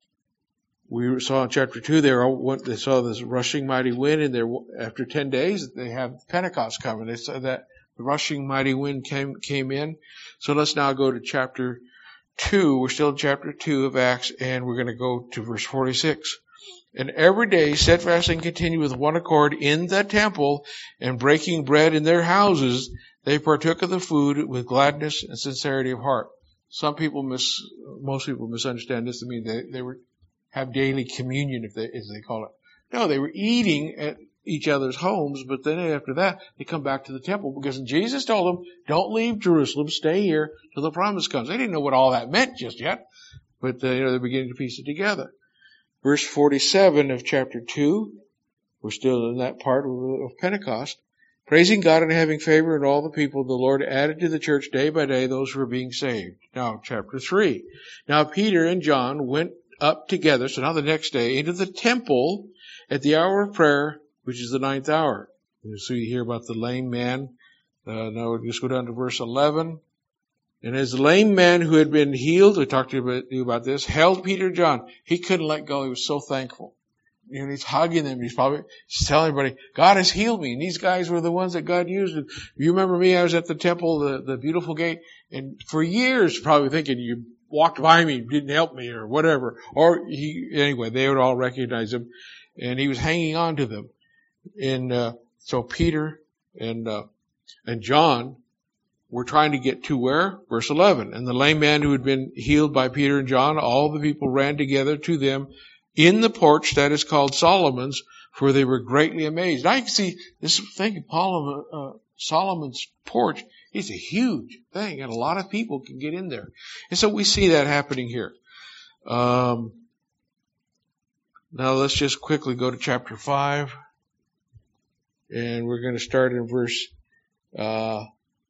A: we saw in chapter two, they, were, they saw this rushing mighty wind, and there, after ten days, they have Pentecost coming. They said that the rushing mighty wind came came in. So let's now go to chapter two. We're still in chapter two of Acts, and we're going to go to verse forty-six. And every day steadfastly continued with one accord in the temple, and breaking bread in their houses, they partook of the food with gladness and sincerity of heart. Some people miss, most people misunderstand this to mean they, they were, have daily communion, if they, as they call it. No, they were eating at each other's homes, but then after that, they come back to the temple because Jesus told them, don't leave Jerusalem, stay here till the promise comes. They didn't know what all that meant just yet, but uh, you know, they're beginning to piece it together. Verse forty-seven of chapter two, we're still in that part of Pentecost. Praising God and having favor in all the people, the Lord added to the church day by day those who were being saved. Now, chapter three. Now Peter and John went up together, so now the next day, into the temple at the hour of prayer, which is the ninth hour. So you hear about the lame man. Uh, now we'll just go down to verse eleven. And as the lame man who had been healed, we talked to you about, you about this, held Peter and John. He couldn't let go. He was so thankful. You know, he's hugging them. He's probably he's telling everybody, God has healed me. And these guys were the ones that God used. And you remember me? I was at the temple, the, the beautiful gate, and for years probably thinking you walked by me, didn't help me or whatever. Or he, anyway, they would all recognize him. And he was hanging on to them. And, uh, so Peter and, uh, and John were trying to get to where? Verse eleven. And the lame man who had been healed by Peter and John, all the people ran together to them in the porch that is called Solomon's, for they were greatly amazed. Now you can see this thing of Paul, uh, Solomon's porch is a huge thing, and a lot of people can get in there. And so we see that happening here. Um, now let's just quickly go to chapter five. And we're going to start in verse uh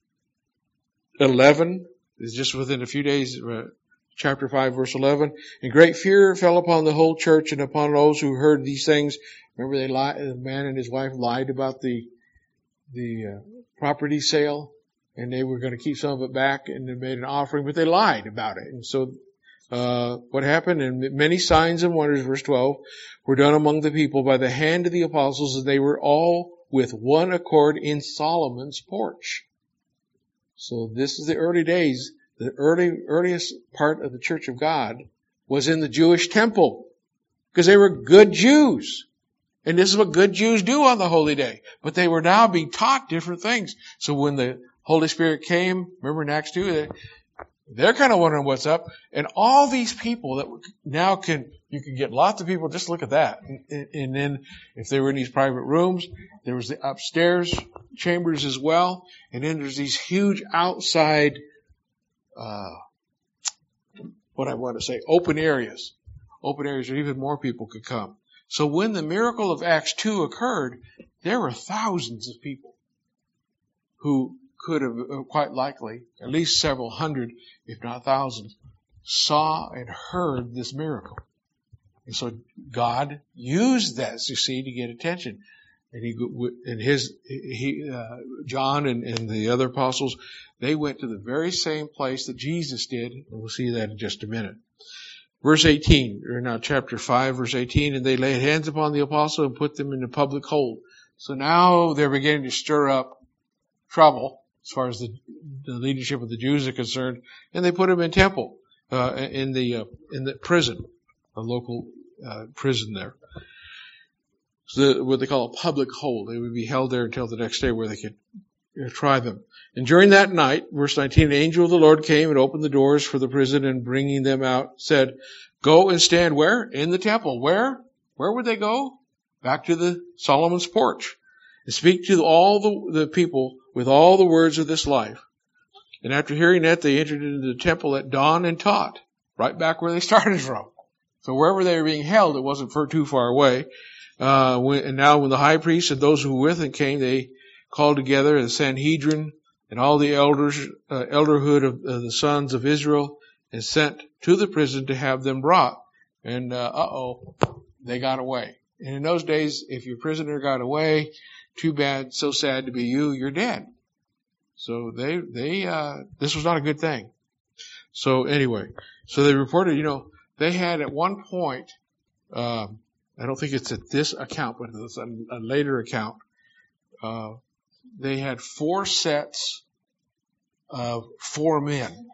A: eleven. It's just within a few days, uh, chapter five, verse eleven. And great fear fell upon the whole church and upon those who heard these things. Remember, they lied, the man and his wife lied about the the uh, property sale, and they were going to keep some of it back, and they made an offering, but they lied about it. And so Uh, what happened? And many signs and wonders, verse twelve, were done among the people by the hand of the apostles, and they were all with one accord in Solomon's porch. So this is the early days. The early, earliest part of the Church of God was in the Jewish temple, because they were good Jews. And this is what good Jews do on the holy day. But they were now being taught different things. So when the Holy Spirit came, remember in Acts two, they, they're kind of wondering what's up. And all these people that now can, you can get lots of people, just look at that. And, and then if they were in these private rooms, there was the upstairs chambers as well. And then there's these huge outside, uh, what I want to say, open areas. Open areas where even more people could come. So when the miracle of Acts two occurred, there were thousands of people who could have, quite likely, at least several hundred, if not thousands, saw and heard this miracle. And so God used that, you see, to get attention. And he, and his, he, uh, John and, and the other apostles, they went to the very same place that Jesus did. And we'll see that in just a minute. Verse eighteen, or now chapter five, verse eighteen, and they laid hands upon the apostle and put them in the public hold. So now they're beginning to stir up trouble as far as the, the leadership of the Jews are concerned, and they put him in temple, uh, in the, uh, in the prison, a local, uh, prison there. So the, what they call a public hold. They would be held there until the next day where they could uh, try them. And during that night, verse nineteen, an angel of the Lord came and opened the doors for the prison, and bringing them out said, go and stand where? In the temple. Where? Where would they go? Back to the Solomon's porch. And speak to all the, the people with all the words of this life. And after hearing that, they entered into the temple at dawn and taught. Right back where they started from. So wherever they were being held, it wasn't for too far away. Uh, when, and now when the high priest and those who were with him came, they called together the Sanhedrin and all the elders, uh, elderhood of uh, the sons of Israel, and sent to the prison to have them brought. And, uh, uh-oh, they got away. And in those days, if your prisoner got away, too bad, so sad to be you, you're dead. So they, they, uh, this was not a good thing. So anyway, so they reported, you know, they had at one point, um, I don't think it's at this account, but it's a, a later account, uh, they had four sets of four men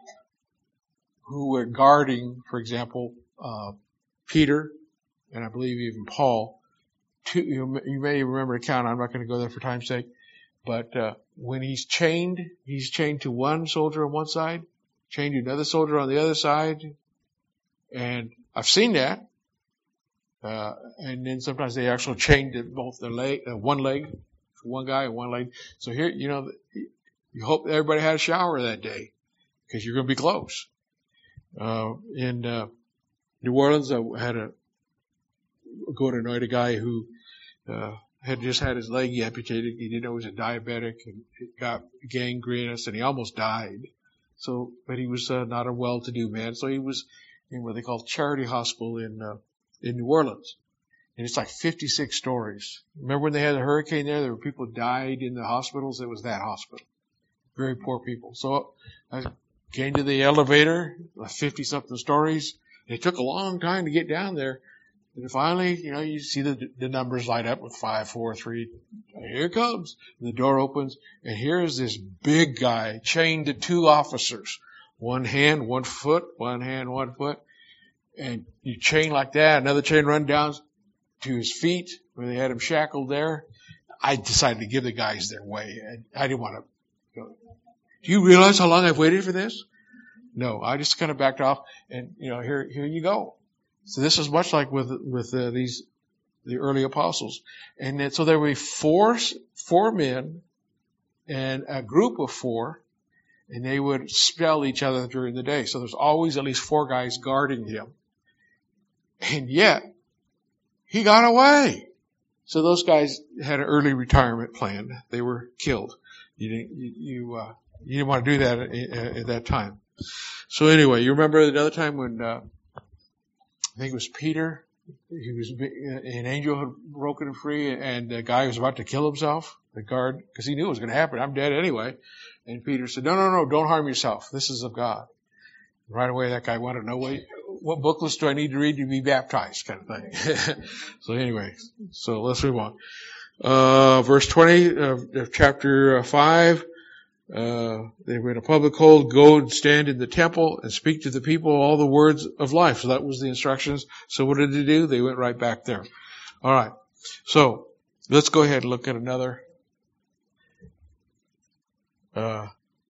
A: who were guarding, for example, uh, Peter, and I believe even Paul. Two, you, you may remember the account. I'm not going to go there for time's sake. But uh, when he's chained, he's chained to one soldier on one side, chained to another soldier on the other side. And I've seen that. Uh, and then sometimes they actually chained to both the leg, uh, one leg for one guy and one leg. So here, you know, you hope everybody had a shower that day because you're going to be close. Uh, in uh, New Orleans, I had a go to anoint a guy who uh, had just had his leg amputated. He didn't know he was a diabetic, and it got gangrenous, and he almost died. So, but he was uh, not a well-to-do man, so he was in what they call Charity Hospital in uh, in New Orleans, and it's like fifty-six stories. Remember when they had a hurricane there? There were people who died in the hospitals. It was that hospital. Very poor people. So I came to the elevator, fifty-something stories. It took a long time to get down there. And finally, you know, you see the, the numbers light up with five, four, three. Here it comes. And the door opens, and here's this big guy chained to two officers. One hand, one foot, one hand, one foot. And you chain like that, another chain run down to his feet where they had him shackled there. I decided to give the guys their way. I, I didn't want to go. Do you realize how long I've waited for this? No, I just kind of backed off, and, you know, here, here you go. So this is much like with, with, uh, these, the early apostles. And then, so there would be four, four men and a group of four, and they would spell each other during the day. So there's always at least four guys guarding him. And yet, he got away. So those guys had an early retirement plan. They were killed. You didn't, you, you, uh, you didn't want to do that at, at that time. So anyway, you remember another time when, uh, I think it was Peter, he was, an angel had broken him free, and the guy was about to kill himself, the guard, because he knew it was going to happen. I'm dead anyway. And Peter said, no, no, no, don't harm yourself. This is of God. Right away, that guy wanted to know, well, what booklets do I need to read to be baptized, kind of thing. So anyway, so let's move on. Uh, verse twenty of, of chapter five. Uh, they were in a public hold, go and stand in the temple and speak to the people all the words of life. So that was the instructions. So what did they do? They went right back there. All right. So let's go ahead and look at another. Uh,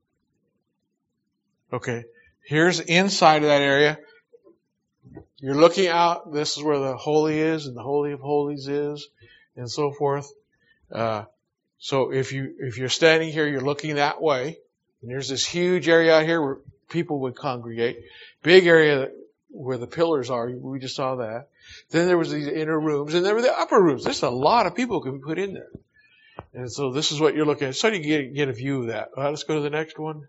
A: okay. Here's inside of that area. You're looking out. This is where the holy is and the holy of holies is and so forth. Uh, So if you, if you're standing here, you're looking that way, and there's this huge area out here where people would congregate. Big area where the pillars are. We just saw that. Then there was these inner rooms, and there were the upper rooms. There's a lot of people could be put in there. And so this is what you're looking at. So you get, get a view of that. All right, let's go to the next one.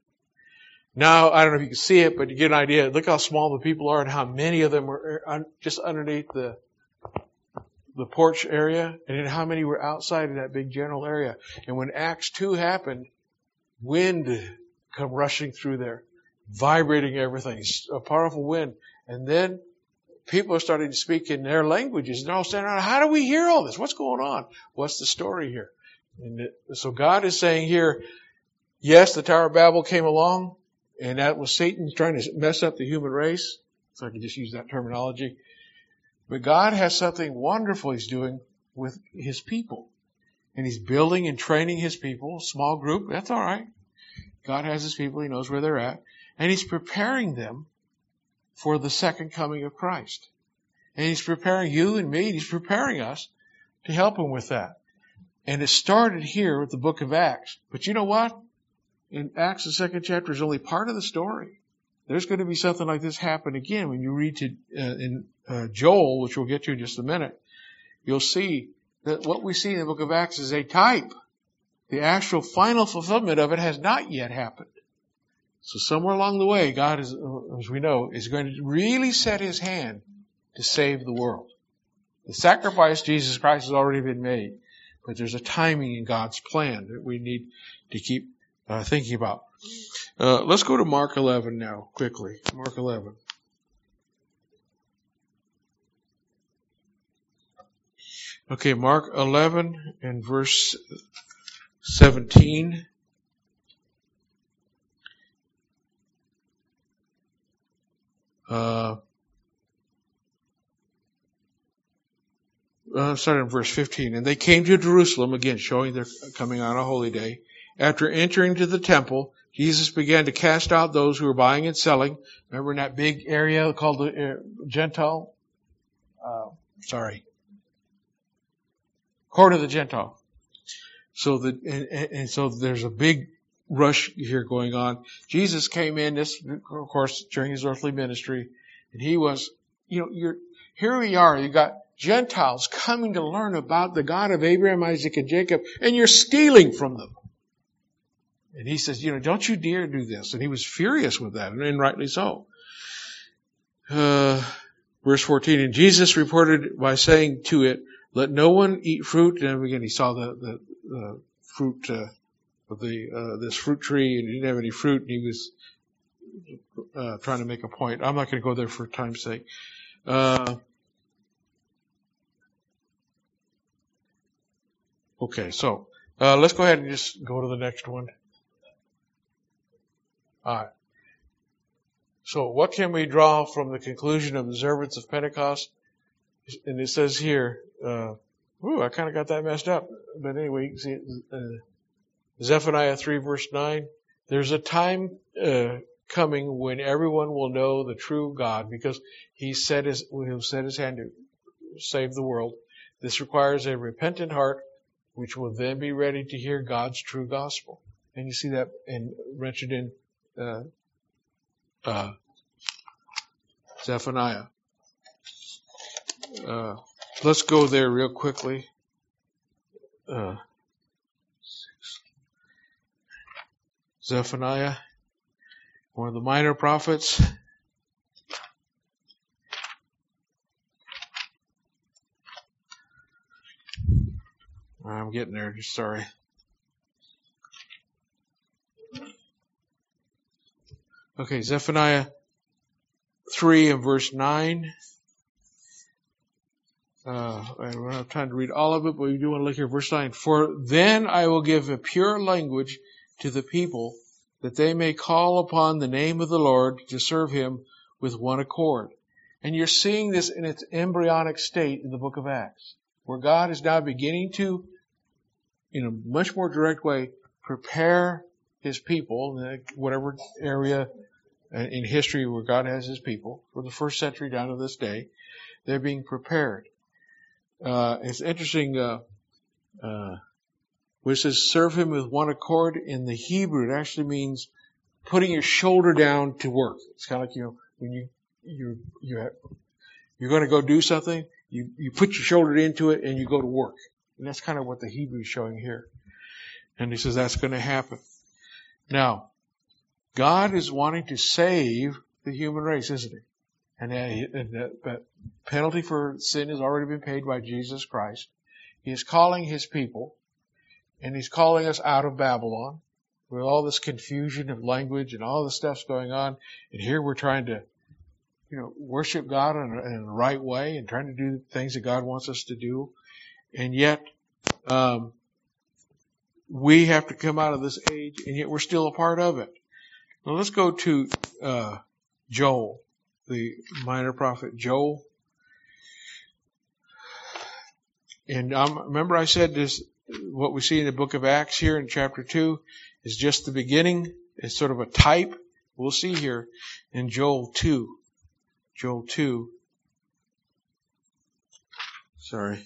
A: Now, I don't know if you can see it, but you get an idea. Look how small the people are and how many of them were just underneath the the porch area, and then how many were outside in that big general area. And when Acts two happened, wind come rushing through there, vibrating everything, a powerful wind. And then people are starting to speak in their languages, and they're all standing around, how do we hear all this? What's going on? What's the story here? And it, so God is saying here, yes, the Tower of Babel came along, and that was Satan trying to mess up the human race. So I can just use that terminology. But God has something wonderful He's doing with His people. And He's building and training His people, small group, that's all right. God has His people, He knows where they're at. And He's preparing them for the second coming of Christ. And He's preparing you and me, and He's preparing us to help Him with that. And it started here with the book of Acts. But you know what? In Acts, the second chapter is only part of the story. There's going to be something like this happen again when you read to uh, in uh, Joel, which we'll get to in just a minute. You'll see that what we see in the book of Acts is a type. The actual final fulfillment of it has not yet happened. So somewhere along the way, God is, as we know, is going to really set His hand to save the world. The sacrifice, Jesus Christ, has already been made, but there's a timing in God's plan that we need to keep uh, thinking about. Uh, let's go to Mark eleven now, quickly. Mark eleven. Okay, Mark eleven and verse seventeen. Uh, uh, starting in verse fifteen. And they came to Jerusalem, again showing they're coming on a holy day. After entering to the temple, Jesus began to cast out those who were buying and selling. Remember in that big area called the uh, Gentile? Uh, sorry. Court of the Gentile. So that, and, and so there's a big rush here going on. Jesus came in, this, of course, during His earthly ministry, and He was, you know, you're, here we are, you got Gentiles coming to learn about the God of Abraham, Isaac, and Jacob, and you're stealing from them. And He says, you know, don't you dare do this. And He was furious with that, and rightly so. Uh, verse fourteen, and Jesus reported by saying to it, let no one eat fruit. And again, He saw the, the, the fruit, uh, of the, uh, this fruit tree, and He didn't have any fruit, and He was, uh, trying to make a point. I'm not going to go there for time's sake. Uh, okay, so, uh, let's go ahead and just go to the next one. All right. So what can we draw from the conclusion of observance of Pentecost? And it says here, uh, ooh, I kind of got that messed up. But anyway, you can see it, uh, Zephaniah three verse nine. There's a time uh, coming when everyone will know the true God because He set his, He'll set His hand to save the world. This requires a repentant heart, which will then be ready to hear God's true gospel. And you see that in, mentioned in Uh, uh, Zephaniah. Uh, let's go there real quickly. Uh, Zephaniah, one of the minor prophets. I'm getting there, just sorry. Okay, Zephaniah three and verse nine. Uh, I don't have time to read all of it, but we do want to look here. Verse nine. For then I will give a pure language to the people, that they may call upon the name of the Lord to serve him with one accord. And you're seeing this in its embryonic state in the book of Acts, where God is now beginning to, in a much more direct way, prepare his people, whatever area in history where God has his people, from the first century down to this day, they're being prepared. Uh, it's interesting, uh, uh, where it says serve him with one accord. In the Hebrew, it actually means putting your shoulder down to work. It's kind of like, you know, when you, you, you have, you're going to go do something, you, you put your shoulder into it and you go to work. And that's kind of what the Hebrew is showing here. And he says that's going to happen. Now, God is wanting to save the human race, isn't he? And the penalty for sin has already been paid by Jesus Christ. He is calling his people, and he's calling us out of Babylon with all this confusion of language and all this stuff's going on. And here we're trying to, you know, worship God in a, in the right way and trying to do things that God wants us to do. And yet, um, we have to come out of this age, and yet we're still a part of it. Now let's go to uh, Joel, the minor prophet Joel. And um, remember I said this, what we see in the book of Acts here in chapter two is just the beginning. It's sort of a type. We'll see here in Joel two. Joel two. Sorry.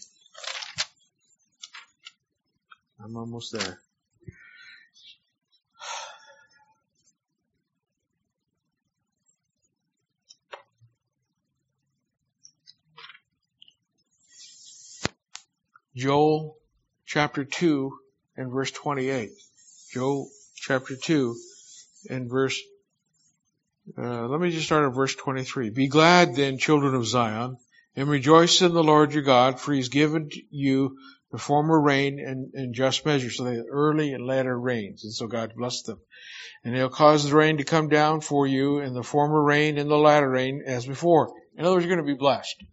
A: I'm almost there. Joel chapter two and verse twenty-eight. Joel chapter two and verse, uh, let me just start at verse twenty-three. Be glad then, children of Zion, and rejoice in the Lord your God, for he's given you the former rain and, and just measure. So they had early and latter rains. And so God blessed them. And he'll cause the rain to come down for you, and the former rain and the latter rain as before. In other words, you're going to be blessed.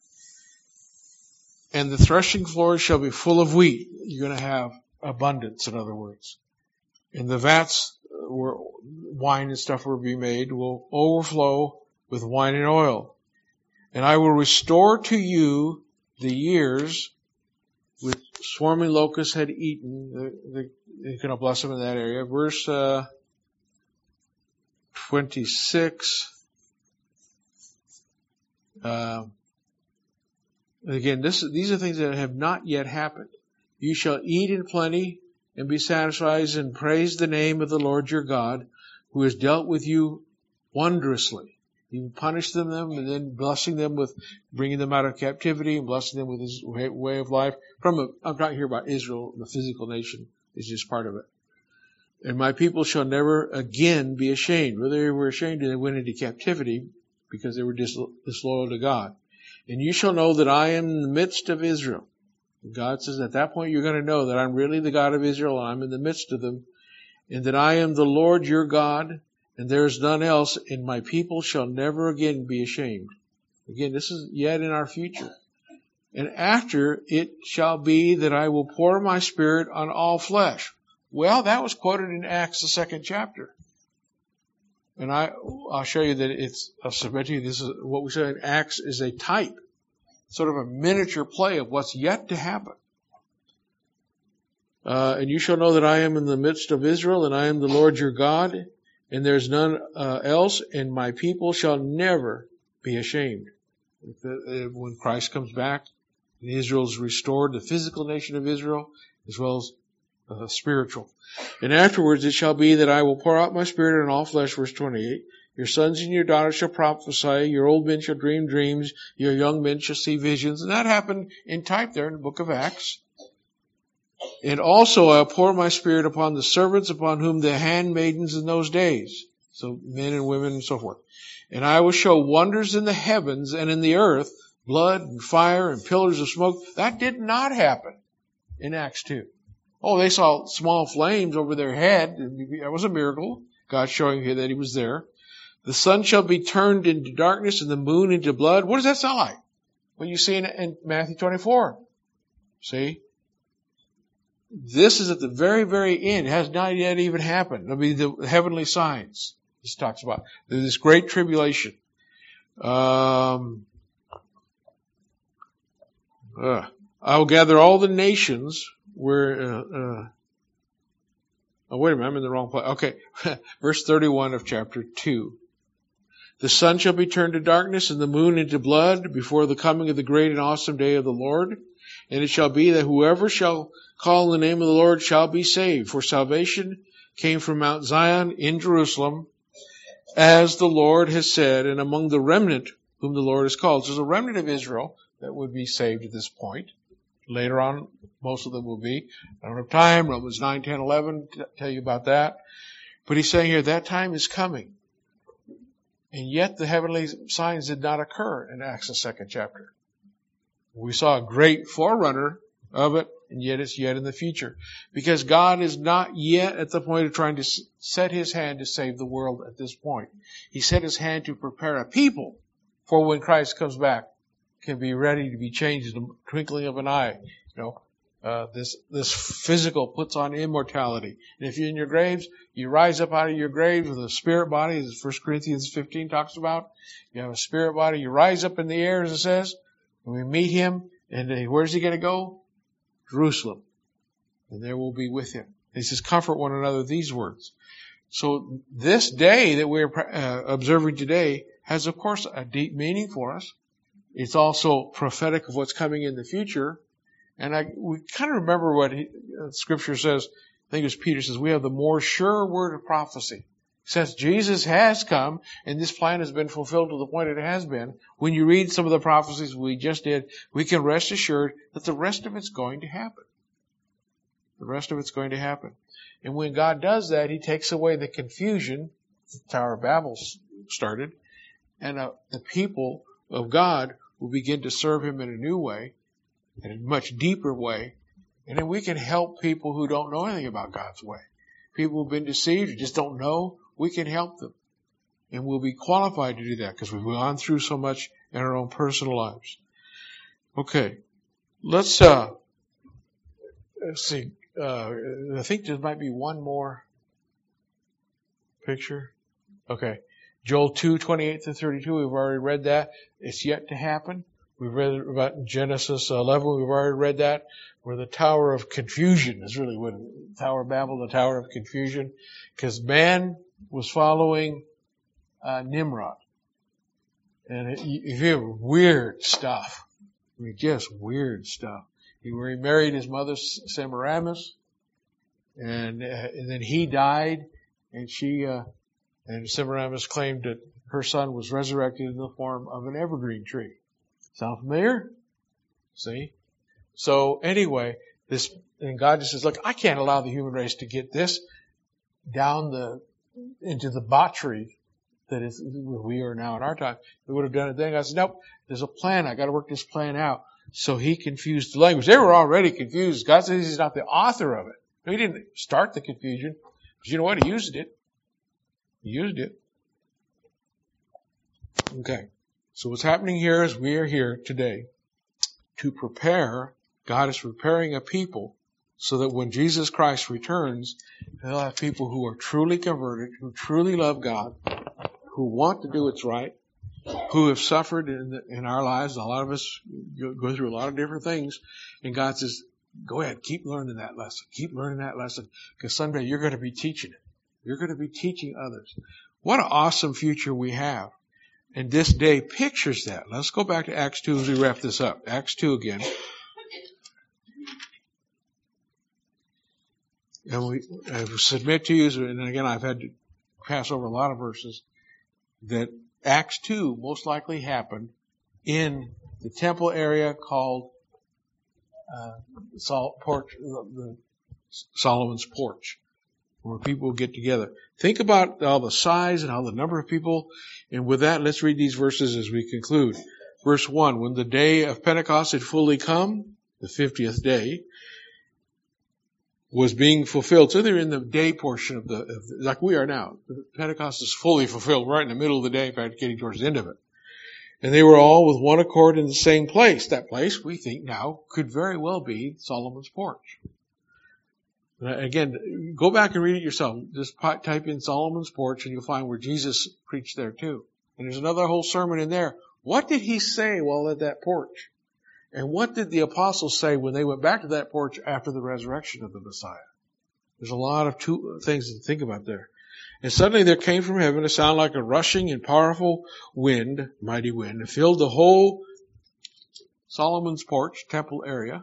A: And the threshing floors shall be full of wheat. You're going to have abundance, in other words. And the vats where wine and stuff will be made will overflow with wine and oil. And I will restore to you the years which swarming locusts had eaten. The, the, you're going to bless them in that area. Verse uh, twenty-six. Uh, Again, this, these are things that have not yet happened. You shall eat in plenty and be satisfied, and praise the name of the Lord your God, who has dealt with you wondrously. He punished them, and then blessing them with bringing them out of captivity and blessing them with his way of life. From a, I'm talking here about Israel, the physical nation is just part of it. And my people shall never again be ashamed. Whether they were ashamed and they went into captivity because they were disloyal to God. And you shall know that I am in the midst of Israel. God says at that point you're going to know that I'm really the God of Israel and I'm in the midst of them. And that I am the Lord your God, and there is none else, and my people shall never again be ashamed. Again, this is yet in our future. And after it shall be that I will pour my spirit on all flesh. Well, that was quoted in Acts, the second chapter. And I, I'll show you that it's, I'll submit to you, this is what we say in Acts is a type, sort of a miniature play of what's yet to happen. Uh, and you shall know that I am in the midst of Israel, and I am the Lord your God, and there's none uh, else, and my people shall never be ashamed. When Christ comes back, and Israel is restored, the physical nation of Israel, as well as uh, spiritual. And afterwards it shall be that I will pour out my spirit on all flesh, verse twenty-eight. Your sons and your daughters shall prophesy, your old men shall dream dreams, your young men shall see visions. And that happened in type there in the book of Acts. And also I'll pour my spirit upon the servants upon whom the handmaidens in those days. So men and women and so forth. And I will show wonders in the heavens and in the earth, blood and fire and pillars of smoke. That did not happen in Acts two. Oh, they saw small flames over their head. That was a miracle. God showing here that he was there. The sun shall be turned into darkness and the moon into blood. What does that sound like? What you see in, in Matthew twenty-four. See? This is at the very, very end. It has not yet even happened. It'll be the heavenly signs. This talks about this great tribulation. Um, uh, I will gather all the nations where, uh, uh, oh, wait a minute, I'm in the wrong place. Okay. Verse thirty-one of chapter two. The sun shall be turned to darkness and the moon into blood before the coming of the great and awesome day of the Lord. And it shall be that whoever shall call on the name of the Lord shall be saved. For salvation came from Mount Zion in Jerusalem, as the Lord has said, and among the remnant whom the Lord has called. So there's a remnant of Israel that would be saved at this point. Later on, most of them will be. I don't have time. Romans nine, ten, eleven tell you about that. But he's saying here that time is coming. And yet the heavenly signs did not occur in Acts, the second chapter. We saw a great forerunner of it, and yet it's yet in the future. Because God is not yet at the point of trying to set his hand to save the world at this point. He set his hand to prepare a people for when Christ comes back, can be ready to be changed in the twinkling of an eye. You know, uh, this, this physical puts on immortality. And if you're in your graves, you rise up out of your grave with a spirit body, as First Corinthians fifteen talks about. You have a spirit body, you rise up in the air, as it says, and we meet him, and where's he going to go? Jerusalem. And there we'll be with him. He says, comfort one another with these words. So this day that we're uh, observing today has, of course, a deep meaning for us. It's also prophetic of what's coming in the future. And I, we kind of remember what he, uh, Scripture says. I think it was Peter says, we have the more sure word of prophecy. Since Jesus has come, and this plan has been fulfilled to the point it has been, when you read some of the prophecies we just did, we can rest assured that the rest of it's going to happen. The rest of it's going to happen. And when God does that, he takes away the confusion the Tower of Babel started, and uh, the people of God will begin to serve him in a new way, in a much deeper way, and then we can help people who don't know anything about God's way. People who've been deceived, who just don't know, we can help them. And we'll be qualified to do that because we've gone through so much in our own personal lives. Okay. Let's, uh, let's see. Uh, I think there might be one more picture. Okay. Joel two, twenty-eight to thirty-two, we've already read that. It's yet to happen. We've read about Genesis eleven, we've already read that, where the Tower of Confusion is really what Tower of Babel, the Tower of Confusion, because man was following uh, Nimrod. And it, you hear weird stuff. I mean, just weird stuff. He, where he married his mother Semiramis, and, uh, and then he died, and she, uh, and Semiramis claimed that her son was resurrected in the form of an evergreen tree. Sound familiar? See? So anyway, this, and God just says, look, I can't allow the human race to get this down the, into the botchery that is, we are now in our time. We would have done it then. God said, nope, there's a plan. I got to work this plan out. So he confused the language. They were already confused. God says he's not the author of it. He didn't start the confusion. But you know what? He used it. He used it. Okay. So what's happening here is we are here today to prepare. God is preparing a people so that when Jesus Christ returns, he'll have people who are truly converted, who truly love God, who want to do what's right, who have suffered in, the, in our lives. A lot of us go through a lot of different things. And God says, go ahead, keep learning that lesson. Keep learning that lesson because someday you're going to be teaching it. You're going to be teaching others. What an awesome future we have. And this day pictures that. Let's go back to Acts two as we wrap this up. Acts two again. And we I submit to you, and again I've had to pass over a lot of verses, that Acts two most likely happened in the temple area called uh, Sol- porch, the Solomon's Porch, where people get together. Think about all the size and how the number of people. And with that, let's read these verses as we conclude. Verse one, when the day of Pentecost had fully come, the fiftieth day, was being fulfilled. So they're in the day portion of the, of the, like we are now. Pentecost is fully fulfilled right in the middle of the day, in fact, getting towards the end of it. And they were all with one accord in the same place. That place, we think now, could very well be Solomon's porch. Again, go back and read it yourself. Just type in Solomon's porch and you'll find where Jesus preached there too. And there's another whole sermon in there. What did he say while at that porch? And what did the apostles say when they went back to that porch after the resurrection of the Messiah? There's a lot of two things to think about there. And suddenly there came from heaven a sound like a rushing and powerful wind, mighty wind, and filled the whole Solomon's porch, temple area,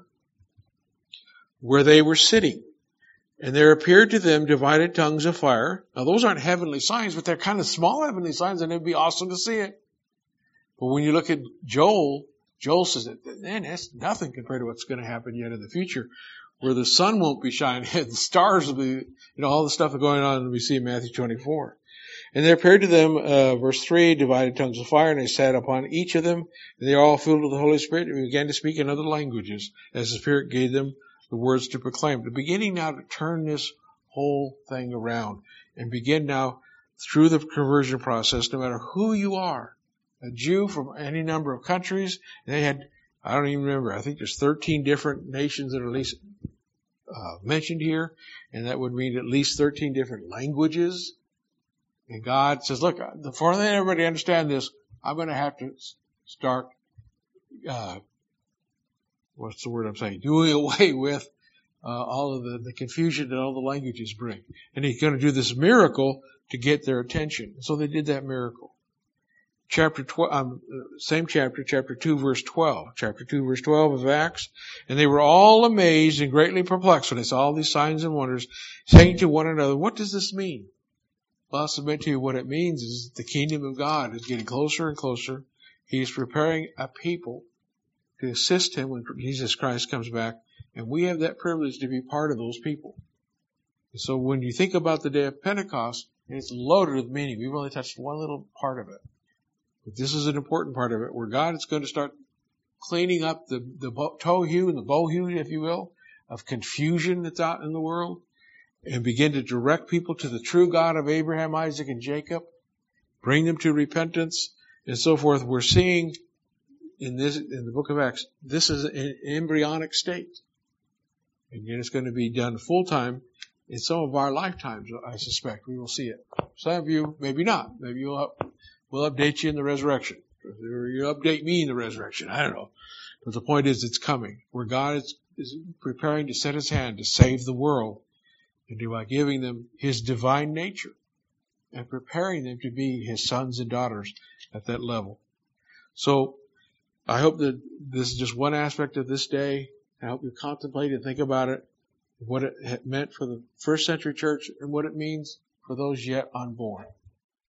A: where they were sitting. And there appeared to them divided tongues of fire. Now those aren't heavenly signs, but they're kind of small heavenly signs, and it'd be awesome to see it. But when you look at Joel, Joel says, man, that's nothing compared to what's going to happen yet in the future, where the sun won't be shining, the stars will be, you know, all the stuff going on we see in Matthew twenty-four. And there appeared to them, uh, verse three, divided tongues of fire, and they sat upon each of them, and they are all filled with the Holy Spirit, and began to speak in other languages, as the Spirit gave them the words to proclaim. They're beginning now to turn this whole thing around, and begin now, through the conversion process, no matter who you are, a Jew from any number of countries, they had, I don't even remember, I think there's thirteen different nations that are at least uh, mentioned here, and that would mean at least thirteen different languages. And God says, look, before everybody understand this, I'm going to have to start, uh, what's the word I'm saying, doing away with uh, all of the, the confusion that all the languages bring. And he's going to do this miracle to get their attention. So they did that miracle. Chapter twelve, um, same chapter, chapter two, verse twelve. Chapter two, verse twelve of Acts. And they were all amazed and greatly perplexed when they saw all these signs and wonders, saying to one another, what does this mean? Well, I'll submit to you what it means is the kingdom of God is getting closer and closer. He is preparing a people to assist him when Jesus Christ comes back. And we have that privilege to be part of those people. And so when you think about the day of Pentecost, it's loaded with meaning. We've only touched one little part of it. But this is an important part of it, where God is going to start cleaning up the, the tohu and the bohu, if you will, of confusion that's out in the world, and begin to direct people to the true God of Abraham, Isaac, and Jacob, bring them to repentance, and so forth. We're seeing in this, in the book of Acts, this is an embryonic state. And it's going to be done full time in some of our lifetimes, I suspect. We will see it. Some of you, maybe not. Maybe you'll have, we'll update you in the resurrection. Or you'll update me in the resurrection. I don't know. But the point is, it's coming. Where God is, is preparing to set his hand to save the world, and by giving them his divine nature and preparing them to be his sons and daughters at that level. So I hope that this is just one aspect of this day. I hope you contemplate and think about it, what it meant for the first century church and what it means for those yet unborn.